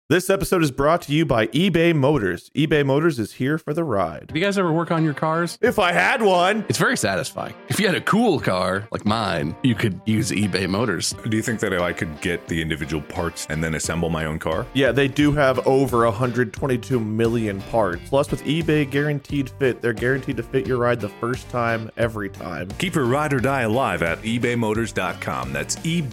This episode is brought to you by eBay Motors. eBay Motors is here for the ride. Do you guys ever work on your cars? If I had one. It's very satisfying. If you had a cool car like mine, you could use eBay Motors. Do you think that I could get the individual parts and then assemble my own car? Yeah, they do have over 122 million parts. Plus, with eBay Guaranteed Fit, they're guaranteed to fit your ride the first time, every time. Keep your ride or die alive at ebaymotors.com. That's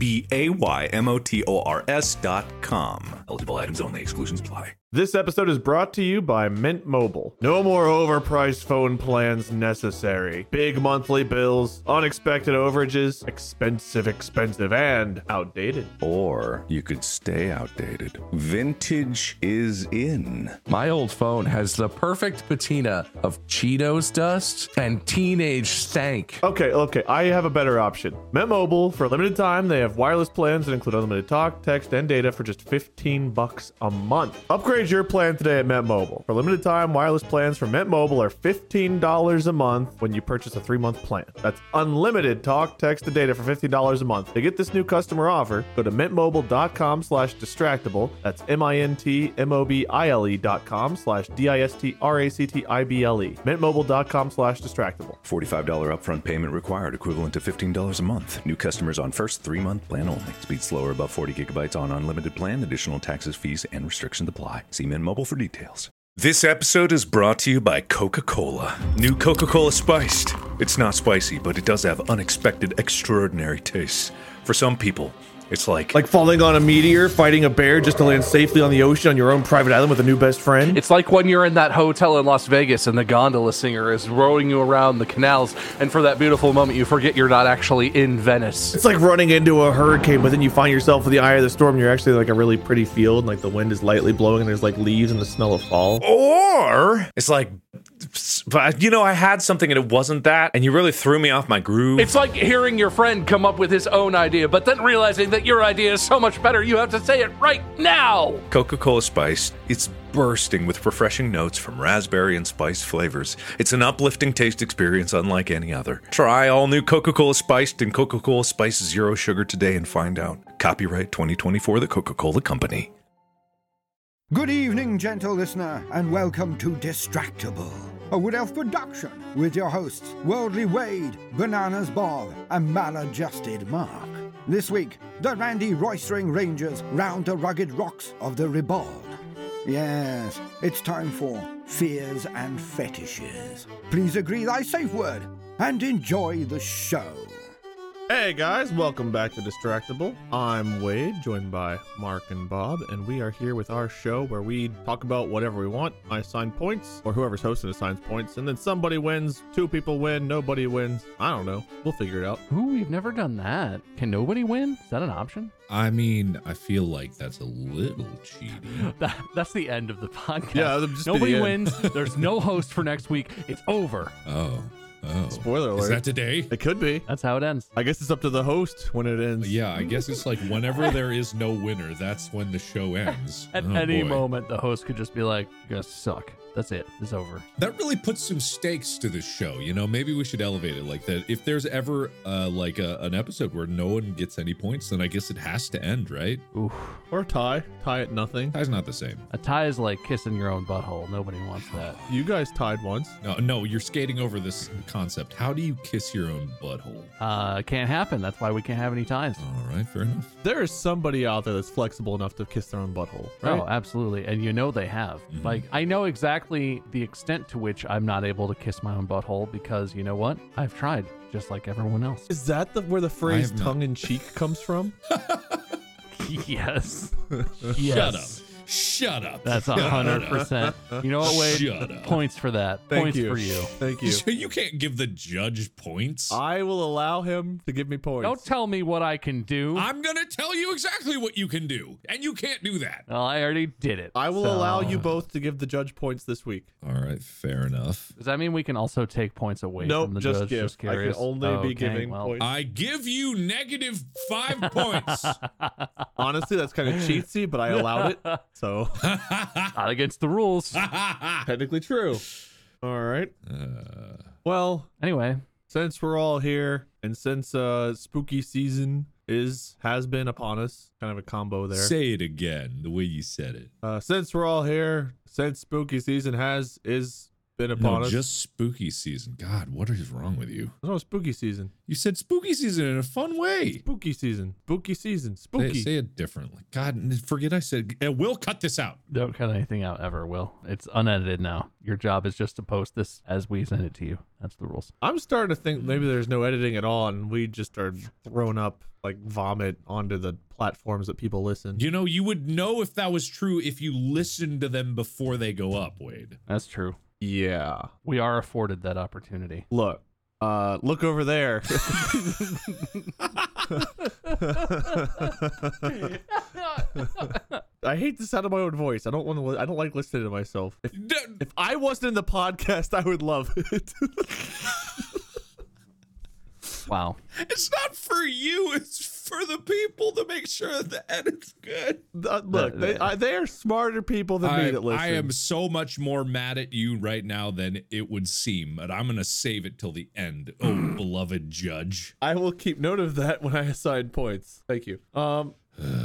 ebaymotors.com. Eligible items only. Exclusions apply. This episode is brought to you by Mint Mobile. No more overpriced phone plans necessary. Big monthly bills, unexpected overages, expensive, and outdated. Or you could stay outdated. Vintage is in. My old phone has the perfect patina of Cheetos dust and teenage stank. Okay, I have a better option. Mint Mobile, for a limited time, they have wireless plans that include unlimited talk, text, and data for just $15 a month. Upgrade your plan today at Mint Mobile. For limited time, wireless plans from Mint Mobile are $15 a month when you purchase a 3-month plan. That's unlimited talk, text, and data for $15 a month. To get this new customer offer, go to mintmobile.com/distractible. That's mintmobile.com/distractible. mintmobile.com/distractible. $45 upfront payment required, equivalent to $15 a month. New customers on first 3-month plan only. Speed slower above 40 gigabytes on unlimited plan. Additional taxes, fees, and restrictions apply. See Mint Mobile for details. This episode is brought to you by Coca-Cola. New Coca-Cola Spiced. It's not spicy, but it does have unexpected, extraordinary tastes. For some people, it's like falling on a meteor, fighting a bear just to land safely on the ocean on your own private island with a new best friend. It's like when you're in that hotel in Las Vegas and the gondola singer is rowing you around the canals, and for that beautiful moment, you forget you're not actually in Venice. It's like running into a hurricane, but then you find yourself in the eye of the storm. And you're actually like a really pretty field, and like the wind is lightly blowing, and there's like leaves and the smell of fall. Or it's like, I had something and it wasn't that, and you really threw me off my groove. It's like hearing your friend come up with his own idea, but then realizing that your idea is so much better, you have to say it right now. Coca-Cola Spiced. It's bursting with refreshing notes from raspberry and spice flavors. It's an uplifting taste experience unlike any other. Try all new Coca-Cola Spiced and Coca-Cola Spiced Zero Sugar today and find out. Copyright 2024, The Coca-Cola Company. Good evening, gentle listener, and welcome to Distractable, a Wood Elf production with your hosts, Worldly Wade, Bananas Bob, and Maladjusted Mark. This week, the Randy Roystering Rangers round the rugged rocks of the Ribald. Yes, it's time for Fears and Fetishes. Please agree thy safe word and enjoy the show. Hey guys, welcome back to Distractable. I'm Wade, joined by Mark and Bob, and we are here with our show where we talk about whatever we want. I assign points, or whoever's hosting assigns points, and then somebody wins, 2 people win, nobody wins. I don't know. We'll figure it out. Ooh, we've never done that. Can nobody win? Is that an option? I mean, I feel like that's a little cheating. That's the end of the podcast. Yeah, that'll just be nobody the end. wins. There's no host for next week. It's over. Oh. Spoiler alert. Is that today? It could be. That's how it ends. I guess it's up to the host when it ends. Yeah, I guess it's like whenever there is no winner, that's when the show ends. At Oh, any boy. moment, the host could just be like, you guys suck. That's it. It's over. That really puts some stakes to this show. Maybe we should elevate it like that. If there's ever an episode where no one gets any points, then I guess it has to end, right? Oof. Or tie at nothing. Tie's not the same. A tie is like kissing your own butthole. Nobody wants that. You guys tied once. No, you're skating over this concept. How do you kiss your own butthole? Can't happen. That's why we can't have any ties. All right, fair enough. There is somebody out there that's flexible enough to kiss their own butthole, right? Oh, absolutely. And they have. Mhm. Like, I know exactly the extent to which I'm not able to kiss my own butthole because you know what? I've tried, just like everyone else. Is that where the phrase have not. tongue-in-cheek comes from? Yes. Shut up. Shut up. That's 100%. You know what, Wade? Shut up. Points for that. Thank Points you. for you. Thank you. You can't give the judge points. I will allow him to give me points. Don't tell me what I can do. I'm going to tell you exactly what you can do, and you can't do that. Well, I already did it. I will so- allow you both to give the judge points this week. All right, fair enough. Does that mean we can also take points away Nope, from the just judge? give. Just I can curious. only be Okay, giving well, points. I give you -5 points. Honestly, that's kind of cheatsy, but I allowed it. So, Not against the rules. technically true. All right. Well, Anyway, since we're all here and since spooky season has been upon us. Kind of a combo there. Say it again, the way you said it. Since we're all here, since spooky season is been upon us. Just spooky season. God, what is wrong with you? No, spooky season. You said spooky season in a fun way. Spooky season. Spooky season. Spooky. Say it differently. God, forget I said. We'll cut this out. Don't cut anything out ever, Will. It's unedited now. Your job is just to post this as we send it to you. That's the rules. I'm starting to think maybe there's no editing at all, and we just started throwing up like vomit onto the platforms that people listen. You know, you would know if that was true if you listened to them before they go up, Wade. That's true. Yeah. We are afforded that opportunity. Look over there. I hate the sound of my own voice. I don't like listening to myself. If I wasn't in the podcast, I would love it. Wow. It's not for you. It's for the people to make sure the edit's good. Look, they are smarter people than me that listen. I am so much more mad at you right now than it would seem, but I'm going to save it till the end. Oh, beloved judge. I will keep note of that when I assign points. Thank you. Well,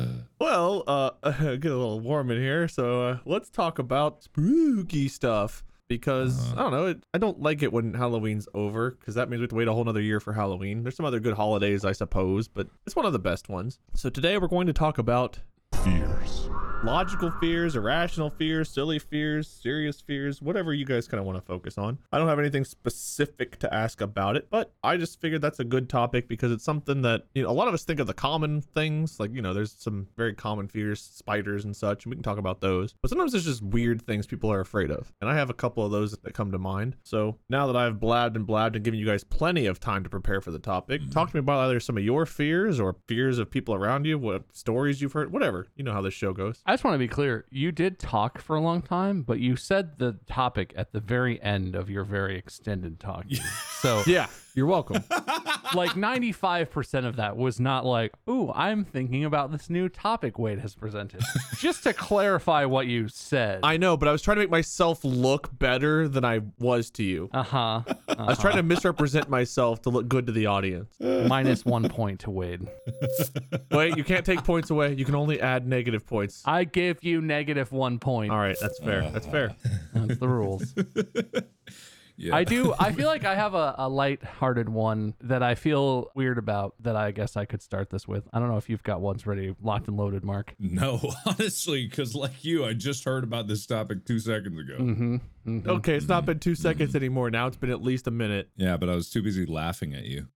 get a little warm in here, so let's talk about spooky stuff. Because, I don't know, I don't like it when Halloween's over, because that means we have to wait a whole nother year for Halloween. There's some other good holidays, I suppose, but it's one of the best ones. So today we're going to talk about fears. Logical fears, irrational fears, silly fears, serious fears, whatever you guys kind of want to focus on. I don't have anything specific to ask about it, but I just figured that's a good topic because it's something that, you know, a lot of us think of the common things, like, you know, there's some very common fears, spiders and such, and we can talk about those. But sometimes there's just weird things people are afraid of. And I have a couple of those that come to mind. So now that I've blabbed and given you guys plenty of time to prepare for the topic, talk to me about either some of your fears or fears of people around you, what stories you've heard, whatever. You know how this show goes. I just want to be clear. You did talk for a long time, but you said the topic at the very end of your very extended talk. So yeah, you're welcome. Like 95% of that was not like, ooh, I'm thinking about this new topic Wade has presented. Just to clarify what you said. I know, but I was trying to make myself look better than I was to you. I was trying to misrepresent myself to look good to the audience. Minus 1 point to Wade. Wait, you can't take points away. You can only add negative points. I give you negative 1 point. All right, that's fair. That's fair. That's the rules. Yeah. I feel like I have a light-hearted one that I feel weird about that I guess I could start this with. I don't know if you've got ones ready, locked and loaded, Mark. No, honestly, because like you, I just heard about this topic 2 seconds ago. Okay, it's not been 2 seconds anymore. Now it's been at least a minute. Yeah, but I was too busy laughing at you.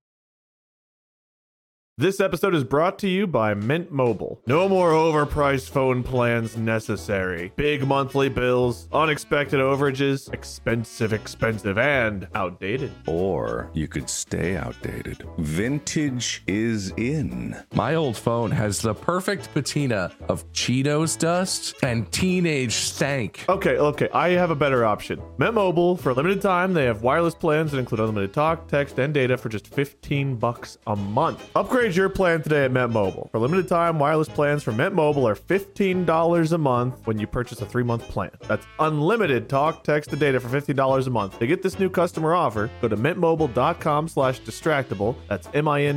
This episode is brought to you by Mint Mobile. No more overpriced phone plans necessary. Big monthly bills, unexpected overages, expensive, and outdated. Or you could stay outdated. Vintage is in. My old phone has the perfect patina of Cheetos dust and teenage stank. Okay, I have a better option. Mint Mobile, for a limited time, they have wireless plans that include unlimited talk, text, and data for just $15 a month. Upgrade your plan today at Mint Mobile. For a limited time, wireless plans from Mint Mobile are $15 a month when you purchase a 3-month plan. That's unlimited talk, text, and data for $15 a month. To get this new customer offer, go to mintmobile.com/distractible. That's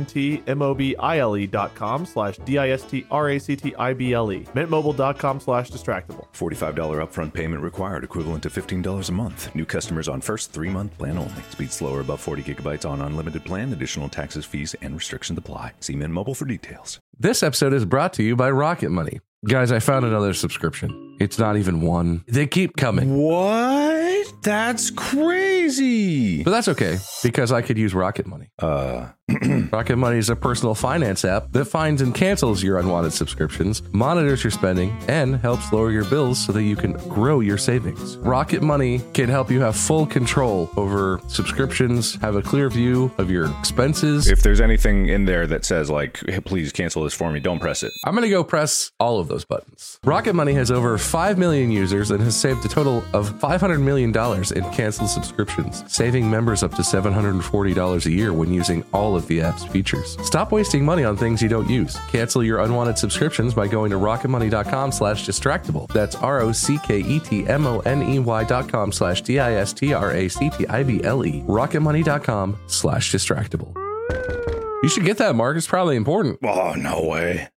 mintmobile.com/distractible. mintmobile.com/distractible. $45 upfront payment required, equivalent to $15 a month. New customers on first 3-month plan only. Speed slower above 40 gigabytes on unlimited plan. Additional taxes, fees, and restrictions apply. See Mint Mobile for details. This episode is brought to you by Rocket Money. Guys, I found another subscription. It's not even one. They keep coming. What? That's crazy. But that's okay, because I could use Rocket Money. Rocket Money is a personal finance app that finds and cancels your unwanted subscriptions, monitors your spending, and helps lower your bills so that you can grow your savings. Rocket Money can help you have full control over subscriptions, have a clear view of your expenses. If there's anything in there that says, like, hey, please cancel this for me, don't press it. I'm going to go press all of those buttons. Rocket Money has over 5 million users and has saved a total of $500 million in canceled subscriptions, saving members up to $740 a year when using all of the app's features. Stop wasting money on things you don't use. Cancel your unwanted subscriptions by going to rocketmoney.com/distractible. That's ROCKETMONEY.com/DISTRACTIBLE. rocketmoney.com/distractible. You should get that, Mark. It's probably important. Oh, no way.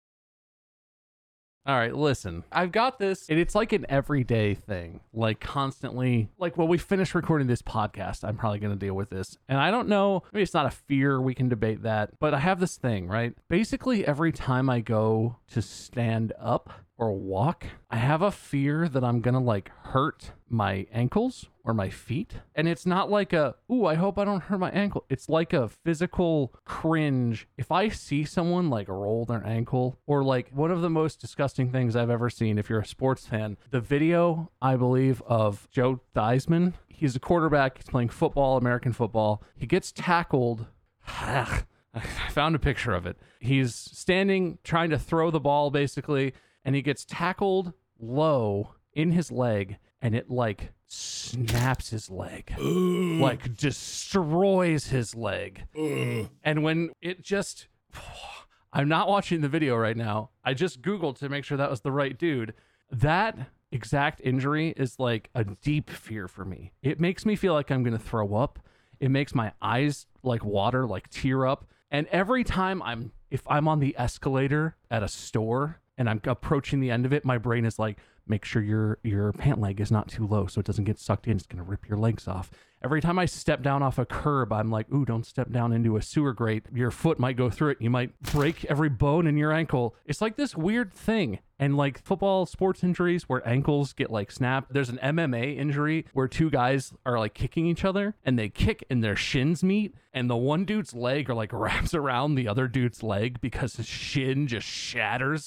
All right, listen, I've got this, and it's like an everyday thing, like constantly, like when we finish recording this podcast, I'm probably going to deal with this. And I don't know, maybe it's not a fear, we can debate that, but I have this thing, right? Basically, every time I go to stand up or walk, I have a fear that I'm going to like hurt my ankles or my feet. And it's not like ooh, I hope I don't hurt my ankle. It's like a physical cringe. If I see someone like roll their ankle, or like one of the most disgusting things I've ever seen, if you're a sports fan, the video, I believe, of Joe Theismann. He's a quarterback. He's playing football, American football. He gets tackled. I found a picture of it. He's standing, trying to throw the ball, basically, and he gets tackled low in his leg, and it like snaps his leg, like destroys his leg. And when it just, I'm not watching the video right now. I just Googled to make sure that was the right dude. That exact injury is like a deep fear for me. It makes me feel like I'm going to throw up. It makes my eyes like water, like tear up. And every time if I'm on the escalator at a store and I'm approaching the end of it, my brain is like, make sure your pant leg is not too low so it doesn't get sucked in. It's going to rip your legs off. Every time I step down off a curb, I'm like, ooh, don't step down into a sewer grate. Your foot might go through it. You might break every bone in your ankle. It's like this weird thing. And like football sports injuries where ankles get like snapped. There's an MMA injury where two guys are like kicking each other and they kick and their shins meet. And the one dude's leg or like wraps around the other dude's leg because his shin just shatters.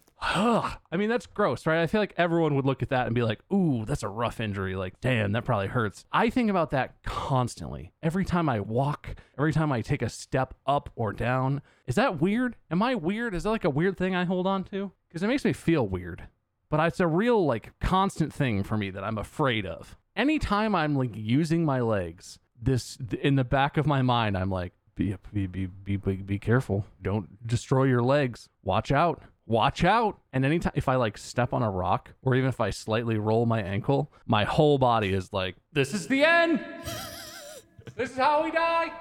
I mean, that's gross, right? I feel like everyone would look at that and be like, ooh, that's a rough injury. Like, damn, that probably hurts. I think about that constantly. Every time I walk, every time I take a step up or down. Is that weird? Am I weird? Is that like a weird thing I hold on to? Because it makes me feel weird. But it's a real, like, constant thing for me that I'm afraid of. Anytime I'm, like, using my legs, this, in the back of my mind, I'm like, be careful. Don't destroy your legs. Watch out. Watch out. And anytime, if I like step on a rock or even if I slightly roll my ankle, my whole body is like, this is the end. This is how we die.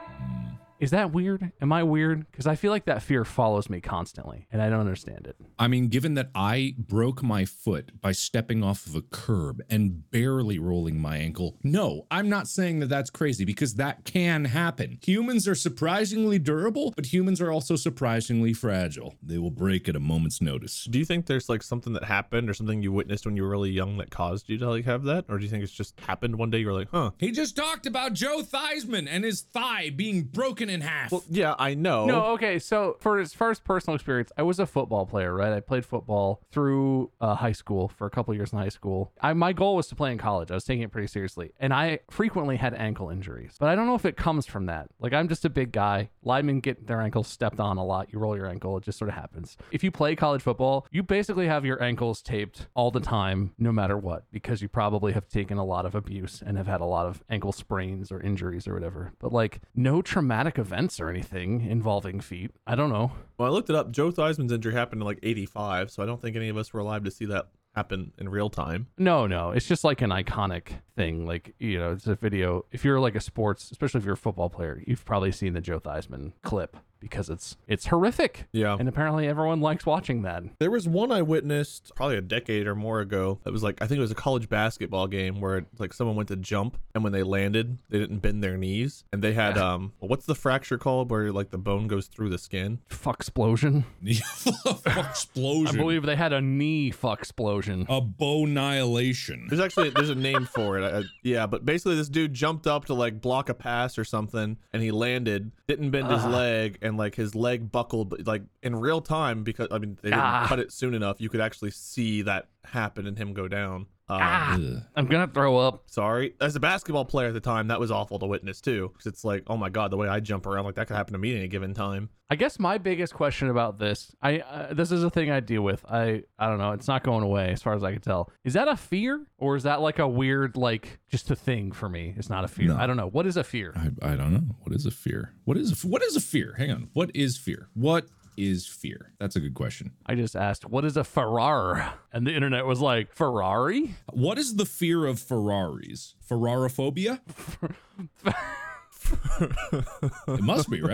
Is that weird? Am I weird? Because I feel like that fear follows me constantly and I don't understand it. I mean, given that I broke my foot by stepping off of a curb and barely rolling my ankle, no, I'm not saying that that's crazy because that can happen. Humans are surprisingly durable, but humans are also surprisingly fragile. They will break at a moment's notice. Do you think there's like something that happened or something you witnessed when you were really young that caused you to like have that? Or do you think it's just happened one day? You're like, huh? He just talked about Joe Theismann and his thigh being broken in half. Well, yeah, I know. No, okay. So for his first personal experience, I was a football player, right? I played football through high school for a couple years in high school. My goal was to play in college. I was taking it pretty seriously. And I frequently had ankle injuries. But I don't know if it comes from that. Like, I'm just a big guy. Linemen get their ankles stepped on a lot. You roll your ankle. It just sort of happens. If you play college football, you basically have your ankles taped all the time, no matter what, because you probably have taken a lot of abuse and have had a lot of ankle sprains or injuries or whatever. But like, no traumatic events or anything involving feet. I don't know. Well, I looked it up. Joe Theismann's injury happened in like 85, so I don't think any of us were alive to see that happen in real time. No. It's just like an iconic thing. Like, you know, it's a video. If you're like a sports, especially if you're a football player, you've probably seen the Joe Theismann clip because it's horrific. Yeah. And apparently everyone likes watching that. There was one I witnessed probably a decade or more ago. It was like, I think it was a college basketball game where like someone went to jump and when they landed, they didn't bend their knees. And they had, what's the fracture called where like the bone goes through the skin? Fuck-splosion. Fuck-splosion. I believe they had a knee fuck-splosion. A bone-nihilation. There's a name for it. Yeah, but basically this dude jumped up to like block a pass or something and he landed, didn't bend his leg, and like his leg buckled, but like in real time, because I mean they didn't cut it soon enough, you could actually see that happen and him go down. I'm gonna throw up. Sorry. As a basketball player at the time, that was awful to witness too, because it's like, oh my god, the way I jump around, like that could happen to me at any given time. I guess my biggest question about this, this is a thing I deal with. I don't know. It's not going away as far as I can tell. Is that a fear, or is that like a weird, like just a thing for me? It's not a fear. No. I don't know. What is a fear? I don't know. What is a fear? What is a fear? Hang on. What is fear? What is fear? That's a good question. I just asked, what is a Ferrari? And the internet was like, Ferrari? What is the fear of Ferraris? Ferrarophobia? It must be, right?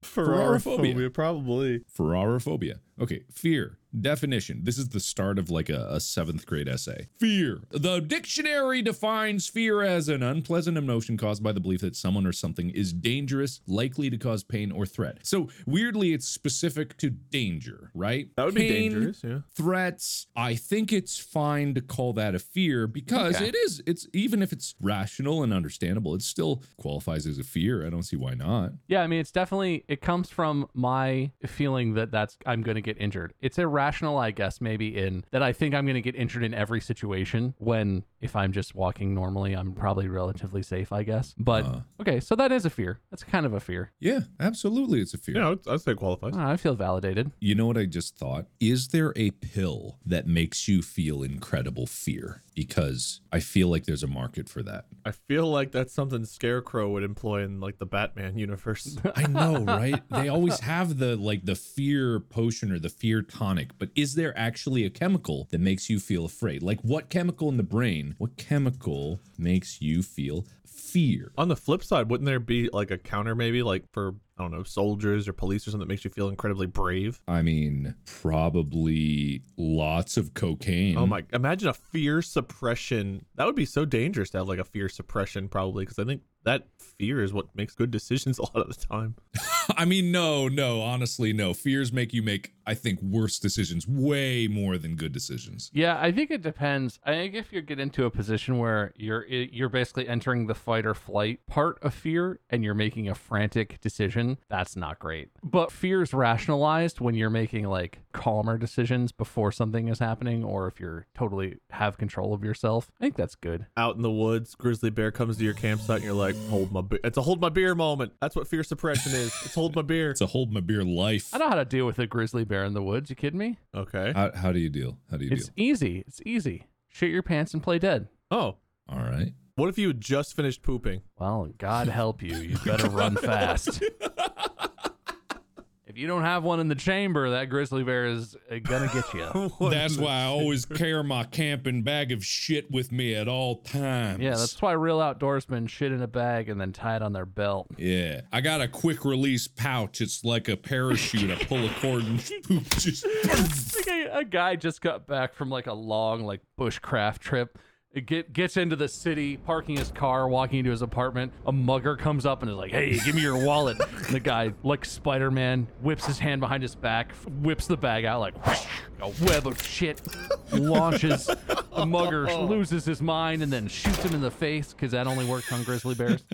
Ferrarophobia. Probably. Ferrarophobia. Okay, fear. Definition. This is the start of like a 7th grade essay. Fear. The dictionary defines fear as an unpleasant emotion caused by the belief that someone or something is dangerous, likely to cause pain or threat. So weirdly, it's specific to danger, right? That would be dangerous, yeah. Threats. I think it's fine to call that a fear because it's even if it's rational and understandable, it still qualifies as a fear. I don't see why not. Yeah, I mean, it's definitely, it comes from my feeling that I'm going to get injured. It's irrational, I guess, maybe in that I think I'm going to get injured in every situation when if I'm just walking normally, I'm probably relatively safe, I guess. But okay, so that is a fear. That's kind of a fear. Yeah, absolutely. It's a fear. Yeah, I'd say it qualifies. I feel validated. You know what I just thought? Is there a pill that makes you feel incredible fear? Because I feel like there's a market for that. I feel like that's something Scarecrow would employ in like the Batman universe. I know, right? They always have the fear potion or the fear tonic, but is there actually a chemical that makes you feel afraid? Like what chemical in the brain, what chemical makes you feel fear? On the flip side, wouldn't there be like a counter maybe like for, I don't know, soldiers or police or something that makes you feel incredibly brave? I mean, probably lots of cocaine. Oh my, imagine a fear suppression. That would be so dangerous to have like a fear suppression probably, because I think that fear is what makes good decisions a lot of the time. I mean, no, honestly, no. Fears make you make, I think, worse decisions way more than good decisions. Yeah, I think it depends. I think if you get into a position where you're basically entering the fight or flight part of fear and you're making a frantic decision, that's not great. But fear's rationalized when you're making like calmer decisions before something is happening, or if you're totally have control of yourself. I think that's good. Out in the woods, grizzly bear comes to your campsite and you're like, it's a hold my beer moment. That's what fear suppression is. It's hold my beer. It's a hold my beer life. I know how to deal with a grizzly bear in the woods. You kidding me? Okay. How do you deal? It's easy. It's easy. Shit your pants and play dead. Oh. All right. What if you had just finished pooping? Well, God help you. You better run fast. If you don't have one in the chamber, that grizzly bear is gonna get you. That's why I always carry my camping bag of shit with me at all times. Yeah, that's why real outdoorsmen shit in a bag and then tie it on their belt. Yeah, I got a quick release pouch. It's like a parachute. I pull a cord and poop just. A guy just got back from like a long like bushcraft trip. Gets into the city, parking his car, walking into his apartment. A mugger comes up and is like, "Hey, give me your wallet." And the guy, like Spider-Man, whips his hand behind his back, whips the bag out like whoosh, a web of shit, launches. The mugger loses his mind and then shoots him in the face because that only works on grizzly bears.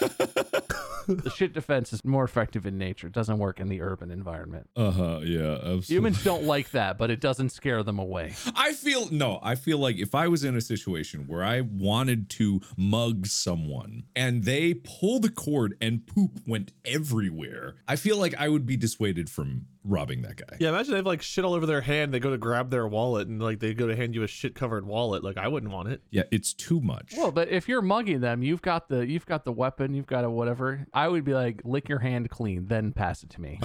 The shit defense is more effective in nature. It doesn't work in the urban environment. Yeah, absolutely. Humans don't like that, but it doesn't scare them away. I feel like if I was in a situation where I wanted to mug someone and they pull the cord and poop went everywhere, I feel like I would be dissuaded from robbing that guy. Yeah, imagine they have like shit all over their hand. They go to grab their wallet and like they go to hand you a shit covered wallet. Like I wouldn't want it. Yeah, it's too much. Well, but if you're mugging them, you've got the weapon, you've got a whatever. I would be like, lick your hand clean, then pass it to me.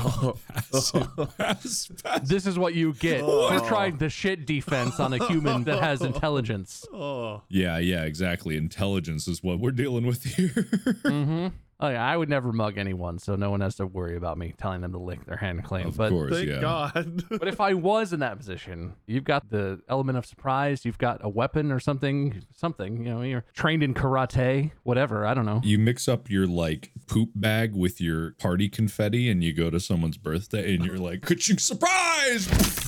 Pass. This is what you get for trying the shit defense on a human that has intelligence. Yeah, exactly. Intelligence is what we're dealing with here. Mm-hmm. Oh yeah, I would never mug anyone, so no one has to worry about me telling them to lick their hand clean. Of course, Thank yeah. God. But if I was in that position, you've got the element of surprise, you've got a weapon or something, you're trained in karate, whatever, I don't know. You mix up your like poop bag with your party confetti and you go to someone's birthday and you're like, ka-ching, surprise!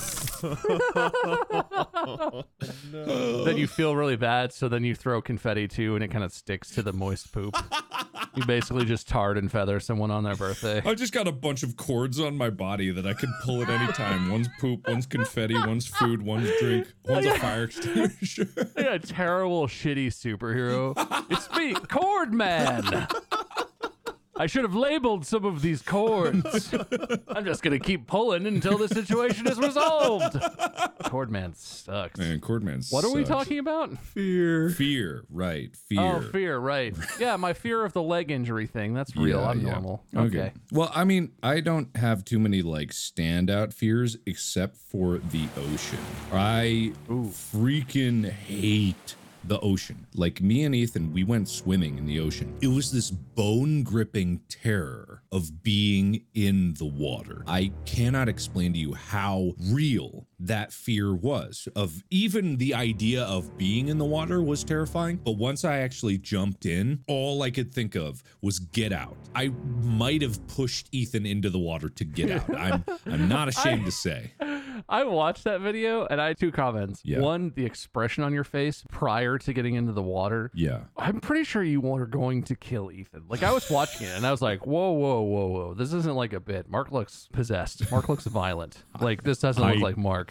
Then you feel really bad, so then you throw confetti too, and it kind of sticks to the moist poop. You basically just tarred and feather someone on their birthday. I just got a bunch of cords on my body that I could pull at any time. One's poop, one's confetti, one's food, one's drink, one's a fire extinguisher. Yeah, a terrible, shitty superhero. It's me, Cord Man. I should have labeled some of these cords. I'm just going to keep pulling until the situation is resolved. Cordman sucks. Man, Cordman sucks. What are we talking about? Fear, right. Fear. Oh, fear, right. Yeah, my fear of the leg injury thing. That's real. I'm normal. Okay. Well, I mean, I don't have too many like standout fears except for the ocean. I freaking hate the ocean. Like me and Ethan, we went swimming in the ocean. It was this bone gripping terror of being in the water. I cannot explain to you how real that fear was. Of even the idea of being in the water was terrifying. But once I actually jumped in, all I could think of was get out. I might have pushed Ethan into the water to get out. I'm not ashamed to say. I watched that video and I had two comments. Yeah. One, the expression on your face prior to getting into the water. Yeah. I'm pretty sure you were going to kill Ethan. Like, I was watching it and I was like, whoa, whoa, whoa, whoa. This isn't like a bit. Mark looks possessed. Mark looks violent. Like, this doesn't look like Mark.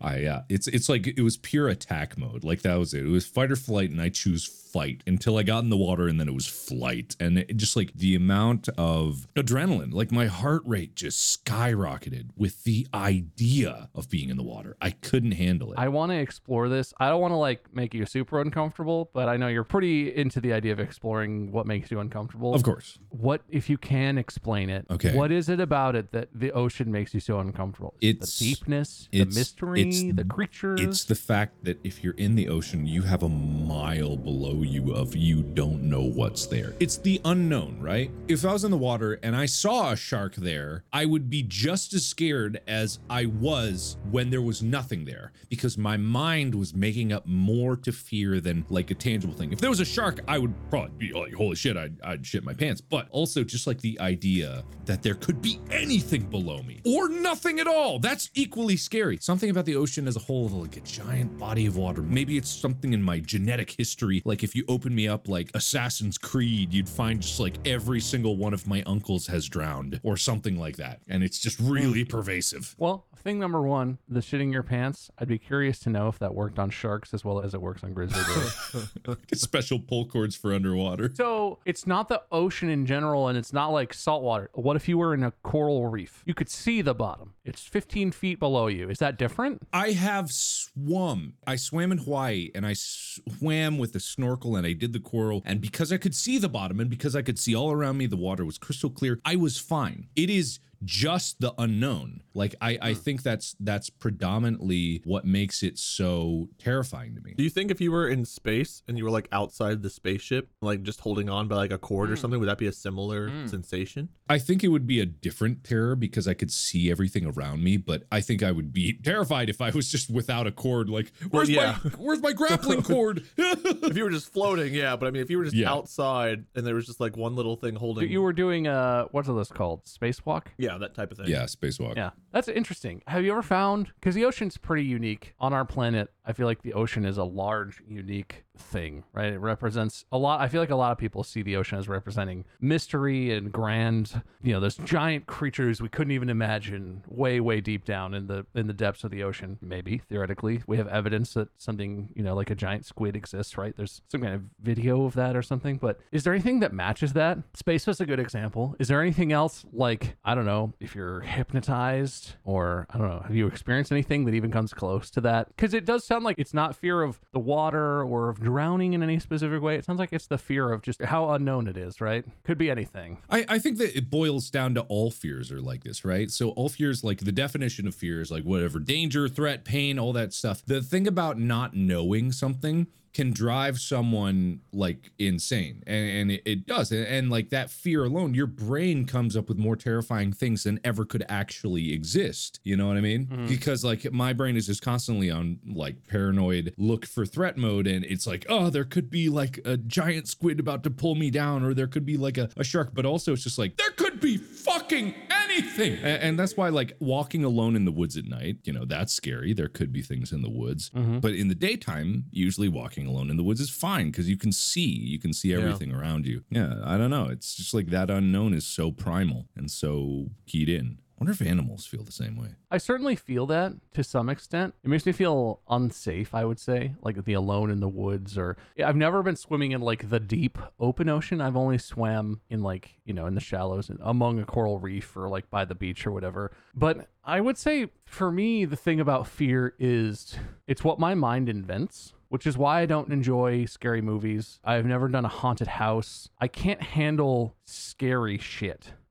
It's like it was pure attack mode. Like, that was it. It was fight or flight, and I choose fight until I got in the water, and then it was flight. And it just like the amount of adrenaline, like my heart rate just skyrocketed with the idea of being in the water. I couldn't handle it. I want to explore this. I don't want to like make you super uncomfortable, but I know you're pretty into the idea of exploring what makes you uncomfortable. Of course. What, if you can explain it? Okay. What is it about it that the ocean makes you so uncomfortable? It's the deepness, the mystery, the creatures. It's the fact that if you're in the ocean, you have a mile below you don't know what's there. It's the unknown, right? If I was in the water and I saw a shark there, I would be just as scared as I was when there was nothing there, because my mind was making up more to fear than like a tangible thing. If there was a shark, I would probably be like, holy shit, I'd shit my pants. But also just like the idea that there could be anything below me or nothing at all. That's equally scary. Something about the ocean as a whole, like a giant body of water. Maybe it's something in my genetic history. Like if you open me up like Assassin's Creed, you'd find just like every single one of my uncles has drowned or something like that. And it's just really pervasive. Well, thing number one, the shitting your pants. I'd be curious to know if that worked on sharks as well as it works on grizzly bears. Special pull cords for underwater. So it's not the ocean in general, and it's not like saltwater. What if you were in a coral reef? You could see the bottom. It's 15 feet below you. Is that different? I have swum. I swam in Hawaii and I swam with a snorkel and I did the coral. And because I could see the bottom and because I could see all around me, the water was crystal clear, I was fine. It is just the unknown. Like I think that's predominantly what makes it so terrifying to me. Do you think if you were in space and you were like outside the spaceship, like just holding on by like a cord or something, would that be a similar sensation? I think it would be a different terror because I could see everything around me, but I think I would be terrified if I was just without a cord. Like, where's my grappling cord? If you were just floating, yeah, but I mean, if you were just outside and there was just like one little thing holding, You were doing what's this called? Spacewalk? yeah, that type of thing. Yeah, spacewalk. Yeah, that's interesting. Have you ever found, because the ocean's pretty unique on our planet, I feel like the ocean is a large, unique thing, right? It represents a lot. I feel like a lot of people see the ocean as representing mystery and grand, there's giant creatures we couldn't even imagine way, way deep down in the depths of the ocean. Maybe, theoretically, we have evidence that something, like a giant squid exists, right? There's some kind of video of that or something, but is there anything that matches that? Space was a good example. Is there anything else, like, I don't know, if you're hypnotized, or I don't know, have you experienced anything that even comes close to that? Because it does sound like it's not fear of the water or of drowning in any specific way. It sounds like it's the fear of just how unknown it is, right? Could be anything. I think that it boils down to all fears are like this, right? So all fears, like the definition of fear is like whatever, danger, threat, pain, all that stuff. The thing about not knowing something can drive someone like insane, and it does, and like that fear alone, your brain comes up with more terrifying things than ever could actually exist. You know what I mean? Because like my brain is just constantly on like paranoid look for threat mode, and it's like, oh, there could be like a giant squid about to pull me down, or there could be like a shark, but also it's just like there could be fucking anything, and that's why like walking alone in the woods at night, that's scary. There could be things in the woods, but in the daytime, usually walking alone in the woods is fine because you can see everything around you. Yeah, I don't know. It's just like that unknown is so primal and so keyed in. I wonder if animals feel the same way. I certainly feel that to some extent. It makes me feel unsafe, I would say, like the alone in the woods, or I've never been swimming in like the deep open ocean. I've only swam in like, in the shallows and among a coral reef or like by the beach or whatever. But I would say for me, the thing about fear is it's what my mind invents, which is why I don't enjoy scary movies. I've never done a haunted house. I can't handle scary shit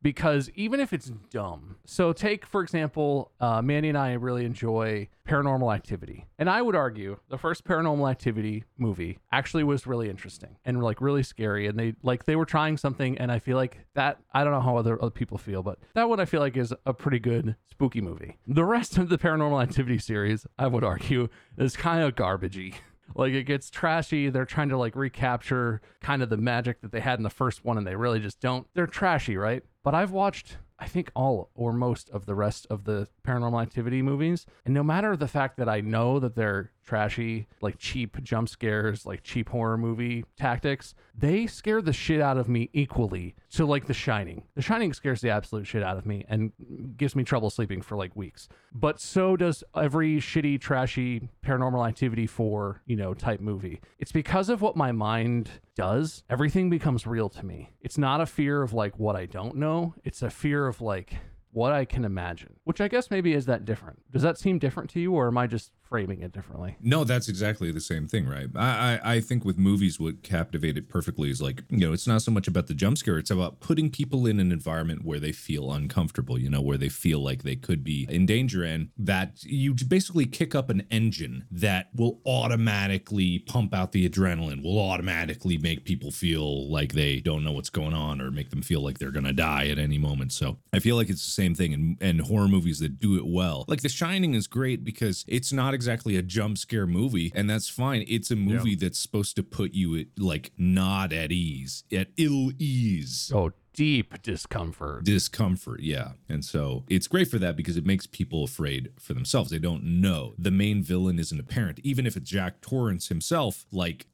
because even if it's dumb, so take, for example, Manny and I really enjoy Paranormal Activity. And I would argue the first Paranormal Activity movie actually was really interesting and like really scary. And they were trying something. And I feel like that, I don't know how other people feel, but that one I feel like is a pretty good spooky movie. The rest of the Paranormal Activity series, I would argue, is kind of garbagey. Like, it gets trashy. They're trying to like recapture kind of the magic that they had in the first one, and they really just don't. They're trashy, right? But I've watched, I think, all or most of the rest of the Paranormal Activity movies, and no matter the fact that I know that they're trashy, like cheap jump scares, like cheap horror movie tactics, they scare the shit out of me equally. So like The Shining. The Shining scares the absolute shit out of me and gives me trouble sleeping for like weeks. But so does every shitty, trashy Paranormal Activity 4, type movie. It's because of what my mind does. Everything becomes real to me. It's not a fear of like what I don't know. It's a fear of like what I can imagine, which I guess maybe is that different. Does that seem different to you, or am I just framing it differently? No, that's exactly the same thing, right? I think with movies, what captivate it perfectly is like, it's not so much about the jump scare. It's about putting people in an environment where they feel uncomfortable, where they feel like they could be in danger, and that you basically kick up an engine that will automatically pump out the adrenaline, will automatically make people feel like they don't know what's going on, or make them feel like they're going to die at any moment. So I feel like it's the same thing in horror movies that do it well. Like The Shining is great because it's not exactly a jump scare movie, and that's fine. It's a movie that's supposed to put you at like not at ease, at ill ease. Oh, deep discomfort. Yeah. And so it's great for that because it makes people afraid for themselves. They don't know. The main villain isn't apparent, even if it's Jack Torrance himself, like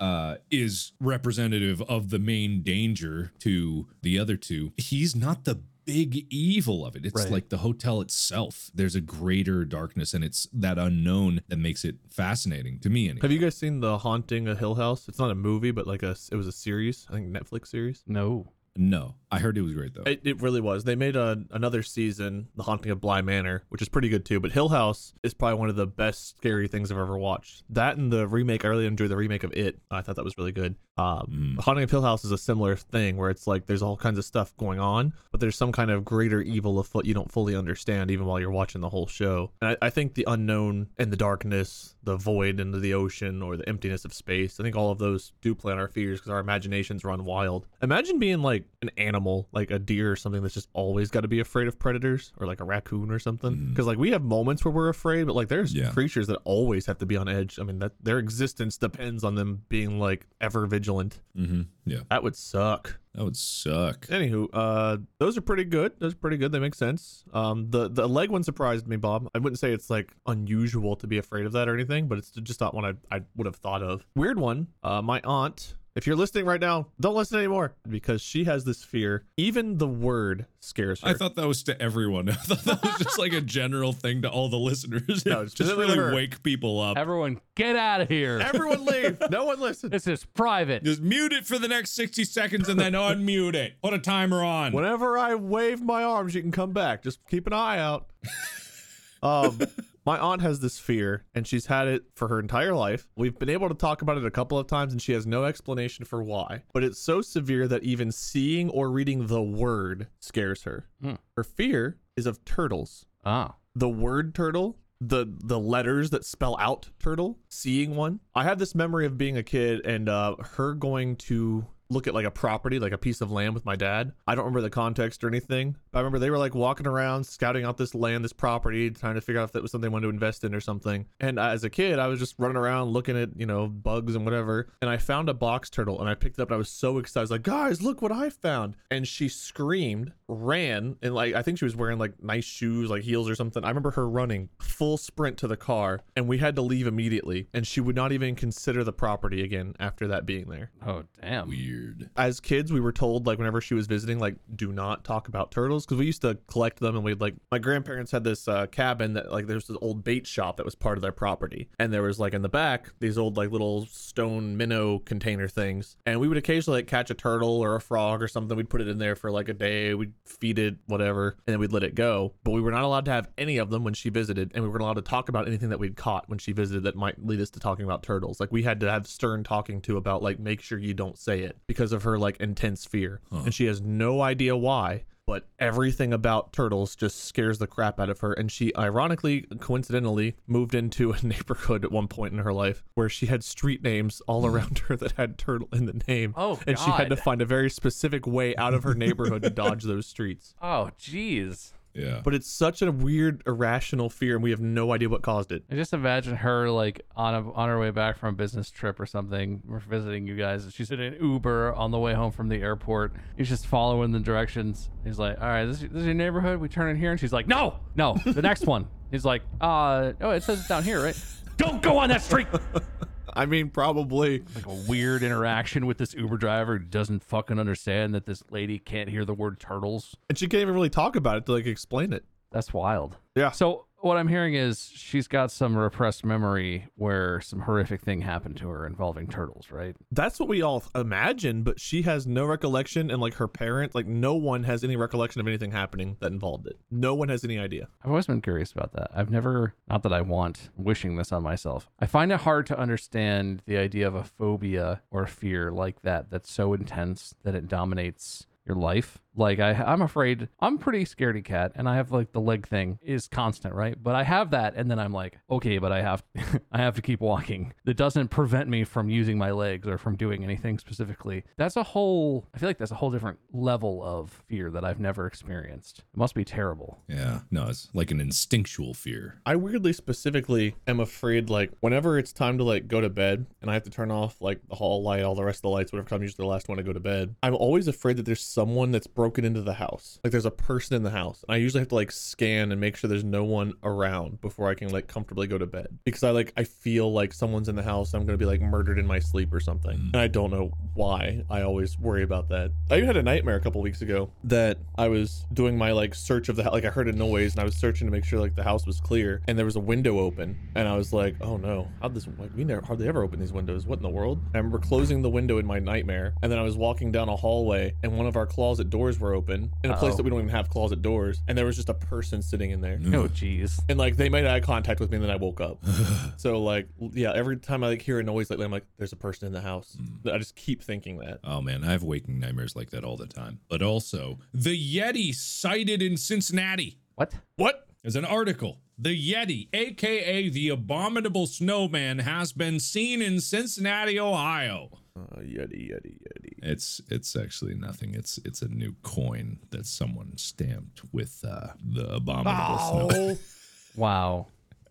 is representative of the main danger to the other two. He's not the big evil of it. It's right. Like the hotel itself. There's a greater darkness, and it's that unknown that makes it fascinating to me. Anyway. Have you guys seen The Haunting of Hill House? It's not a movie, but it was a series. I think Netflix series. No, I heard it was great though. It really was. They made another season, The Haunting of Bly Manor, which is pretty good too. But Hill House is probably one of the best scary things I've ever watched. That and the remake, I really enjoyed the remake of It. I thought that was really good. Haunting of Hill House is a similar thing where it's like there's all kinds of stuff going on, but there's some kind of greater evil afoot you don't fully understand even while you're watching the whole show. And I think the unknown and the darkness, the void into the ocean, or the emptiness of space, I think all of those do play on our fears because our imaginations run wild. Imagine being like an animal, like a deer or something, that's just always got to be afraid of predators, or like a raccoon or something. Because like we have moments where we're afraid, but like there's creatures that always have to be on edge. I mean, that their existence depends on them being like ever vigilant. Yeah, that would suck. Anywho, those are pretty good. They make sense. The leg one surprised me, Bob. I wouldn't say it's like unusual to be afraid of that or anything, but it's just not one I would have thought of. Weird one. My aunt, if you're listening right now, don't listen anymore, because she has this fear. Even the word scares her. I thought that was to everyone. I thought that was just like a general thing to all the listeners. No, it's just really really wake people up. Everyone get out of here. Everyone leave. No one listen. This is private. Just mute it for the next 60 seconds and then unmute it. Put a timer on. Whenever I wave my arms, you can come back. Just keep an eye out. My aunt has this fear, and she's had it for her entire life. We've been able to talk about it a couple of times, and she has no explanation for why. But it's so severe that even seeing or reading the word scares her. Her fear is of turtles. The word turtle, the letters that spell out turtle, seeing one. I have this memory of being a kid and her going to look at like a property, like a piece of land with my dad. I don't remember the context or anything. I remember they were like walking around, scouting out this land, this property, trying to figure out if that was something they wanted to invest in or something. And as a kid, I was just running around looking at, bugs and whatever. And I found a box turtle and I picked it up and I was so excited. I was like, guys, look what I found. And she screamed, ran, and like, I think she was wearing like nice shoes, like heels or something. I remember her running full sprint to the car, and we had to leave immediately. And she would not even consider the property again after that being there. Oh, damn. Weird. As kids, we were told, like, whenever she was visiting, like, do not talk about turtles, because we used to collect them, and we'd like, my grandparents had this cabin that like there's this old bait shop that was part of their property, and there was like in the back these old like little stone minnow container things, and we would occasionally like catch a turtle or a frog or something. We'd put it in there for like a day, we'd feed it whatever, and then we'd let it go. But we were not allowed to have any of them when she visited, and we weren't allowed to talk about anything that we'd caught when she visited that might lead us to talking about turtles. Like we had to have stern talking to about like, make sure you don't say it, because of her like intense fear. And she has no idea why, but everything about turtles just scares the crap out of her. And she ironically, coincidentally, moved into a neighborhood at one point in her life where she had street names all around her that had turtle in the name. Oh, and she had to God. find a very specific way out of her neighborhood to dodge those streets. Oh, jeez. Yeah. But it's such a weird, irrational fear, and we have no idea what caused it. I just imagine her like on her way back from a business trip or something. We're visiting you guys. She's in an Uber on the way home from the airport. He's just following the directions. He's like, "All right, this is your neighborhood. We turn in here." And she's like, "No, the next one." He's like, "Oh, it says it's down here, right? Don't go on that street." I mean, probably. Like a weird interaction with this Uber driver who doesn't fucking understand that this lady can't hear the word turtles. And she can't even really talk about it to like explain it. That's wild. Yeah. So what I'm hearing is she's got some repressed memory where some horrific thing happened to her involving turtles, right? That's what we all imagine, but she has no recollection, and like her parents, like no one has any recollection of anything happening that involved it. No one has any idea. I've always been curious about that. I've never, not that I want, wishing this on myself. I find it hard to understand the idea of a phobia or a fear like that that's so intense that it dominates your life. Like I'm afraid, I'm pretty scaredy cat, and I have like the leg thing is constant, right? But I have that, and then I'm like, okay, but I have I have to keep walking. That doesn't prevent me from using my legs or from doing anything specifically. I feel like that's a whole different level of fear that I've never experienced. It must be terrible. Yeah. No, it's like an instinctual fear. I weirdly specifically am afraid, like whenever it's time to like go to bed and I have to turn off like the hall light, all the rest of the lights, whatever time, I'm usually the last one to go to bed. I'm always afraid that there's someone that's broken into the house. Like there's a person in the house, and I usually have to like scan and make sure there's no one around before I can like comfortably go to bed, because I feel like someone's in the house. I'm gonna be like murdered in my sleep or something, and I don't know why. I always worry about that. I even had a nightmare a couple weeks ago that I was doing my like search of the house. Like I heard a noise and I was searching to make sure like the house was clear, and there was a window open, and I was like, oh no, we never hardly ever open these windows. What in the world? I remember closing the window in my nightmare, and then I was walking down a hallway, and one of our closet doors were open in a place that we don't even have closet doors, and there was just a person sitting in there. Oh, jeez. And like they made eye contact with me, and then I woke up. So like, yeah, every time I like hear a noise lately, I'm like, there's a person in the house. I just keep thinking that. Oh man, I have waking nightmares like that all the time. But also, the Yeti sighted in Cincinnati. What? There's an article. The Yeti, aka the Abominable Snowman, has been seen in Cincinnati, Ohio. Yeti. It's actually nothing. It's a new coin that someone stamped with the Abominable Snowman. Wow.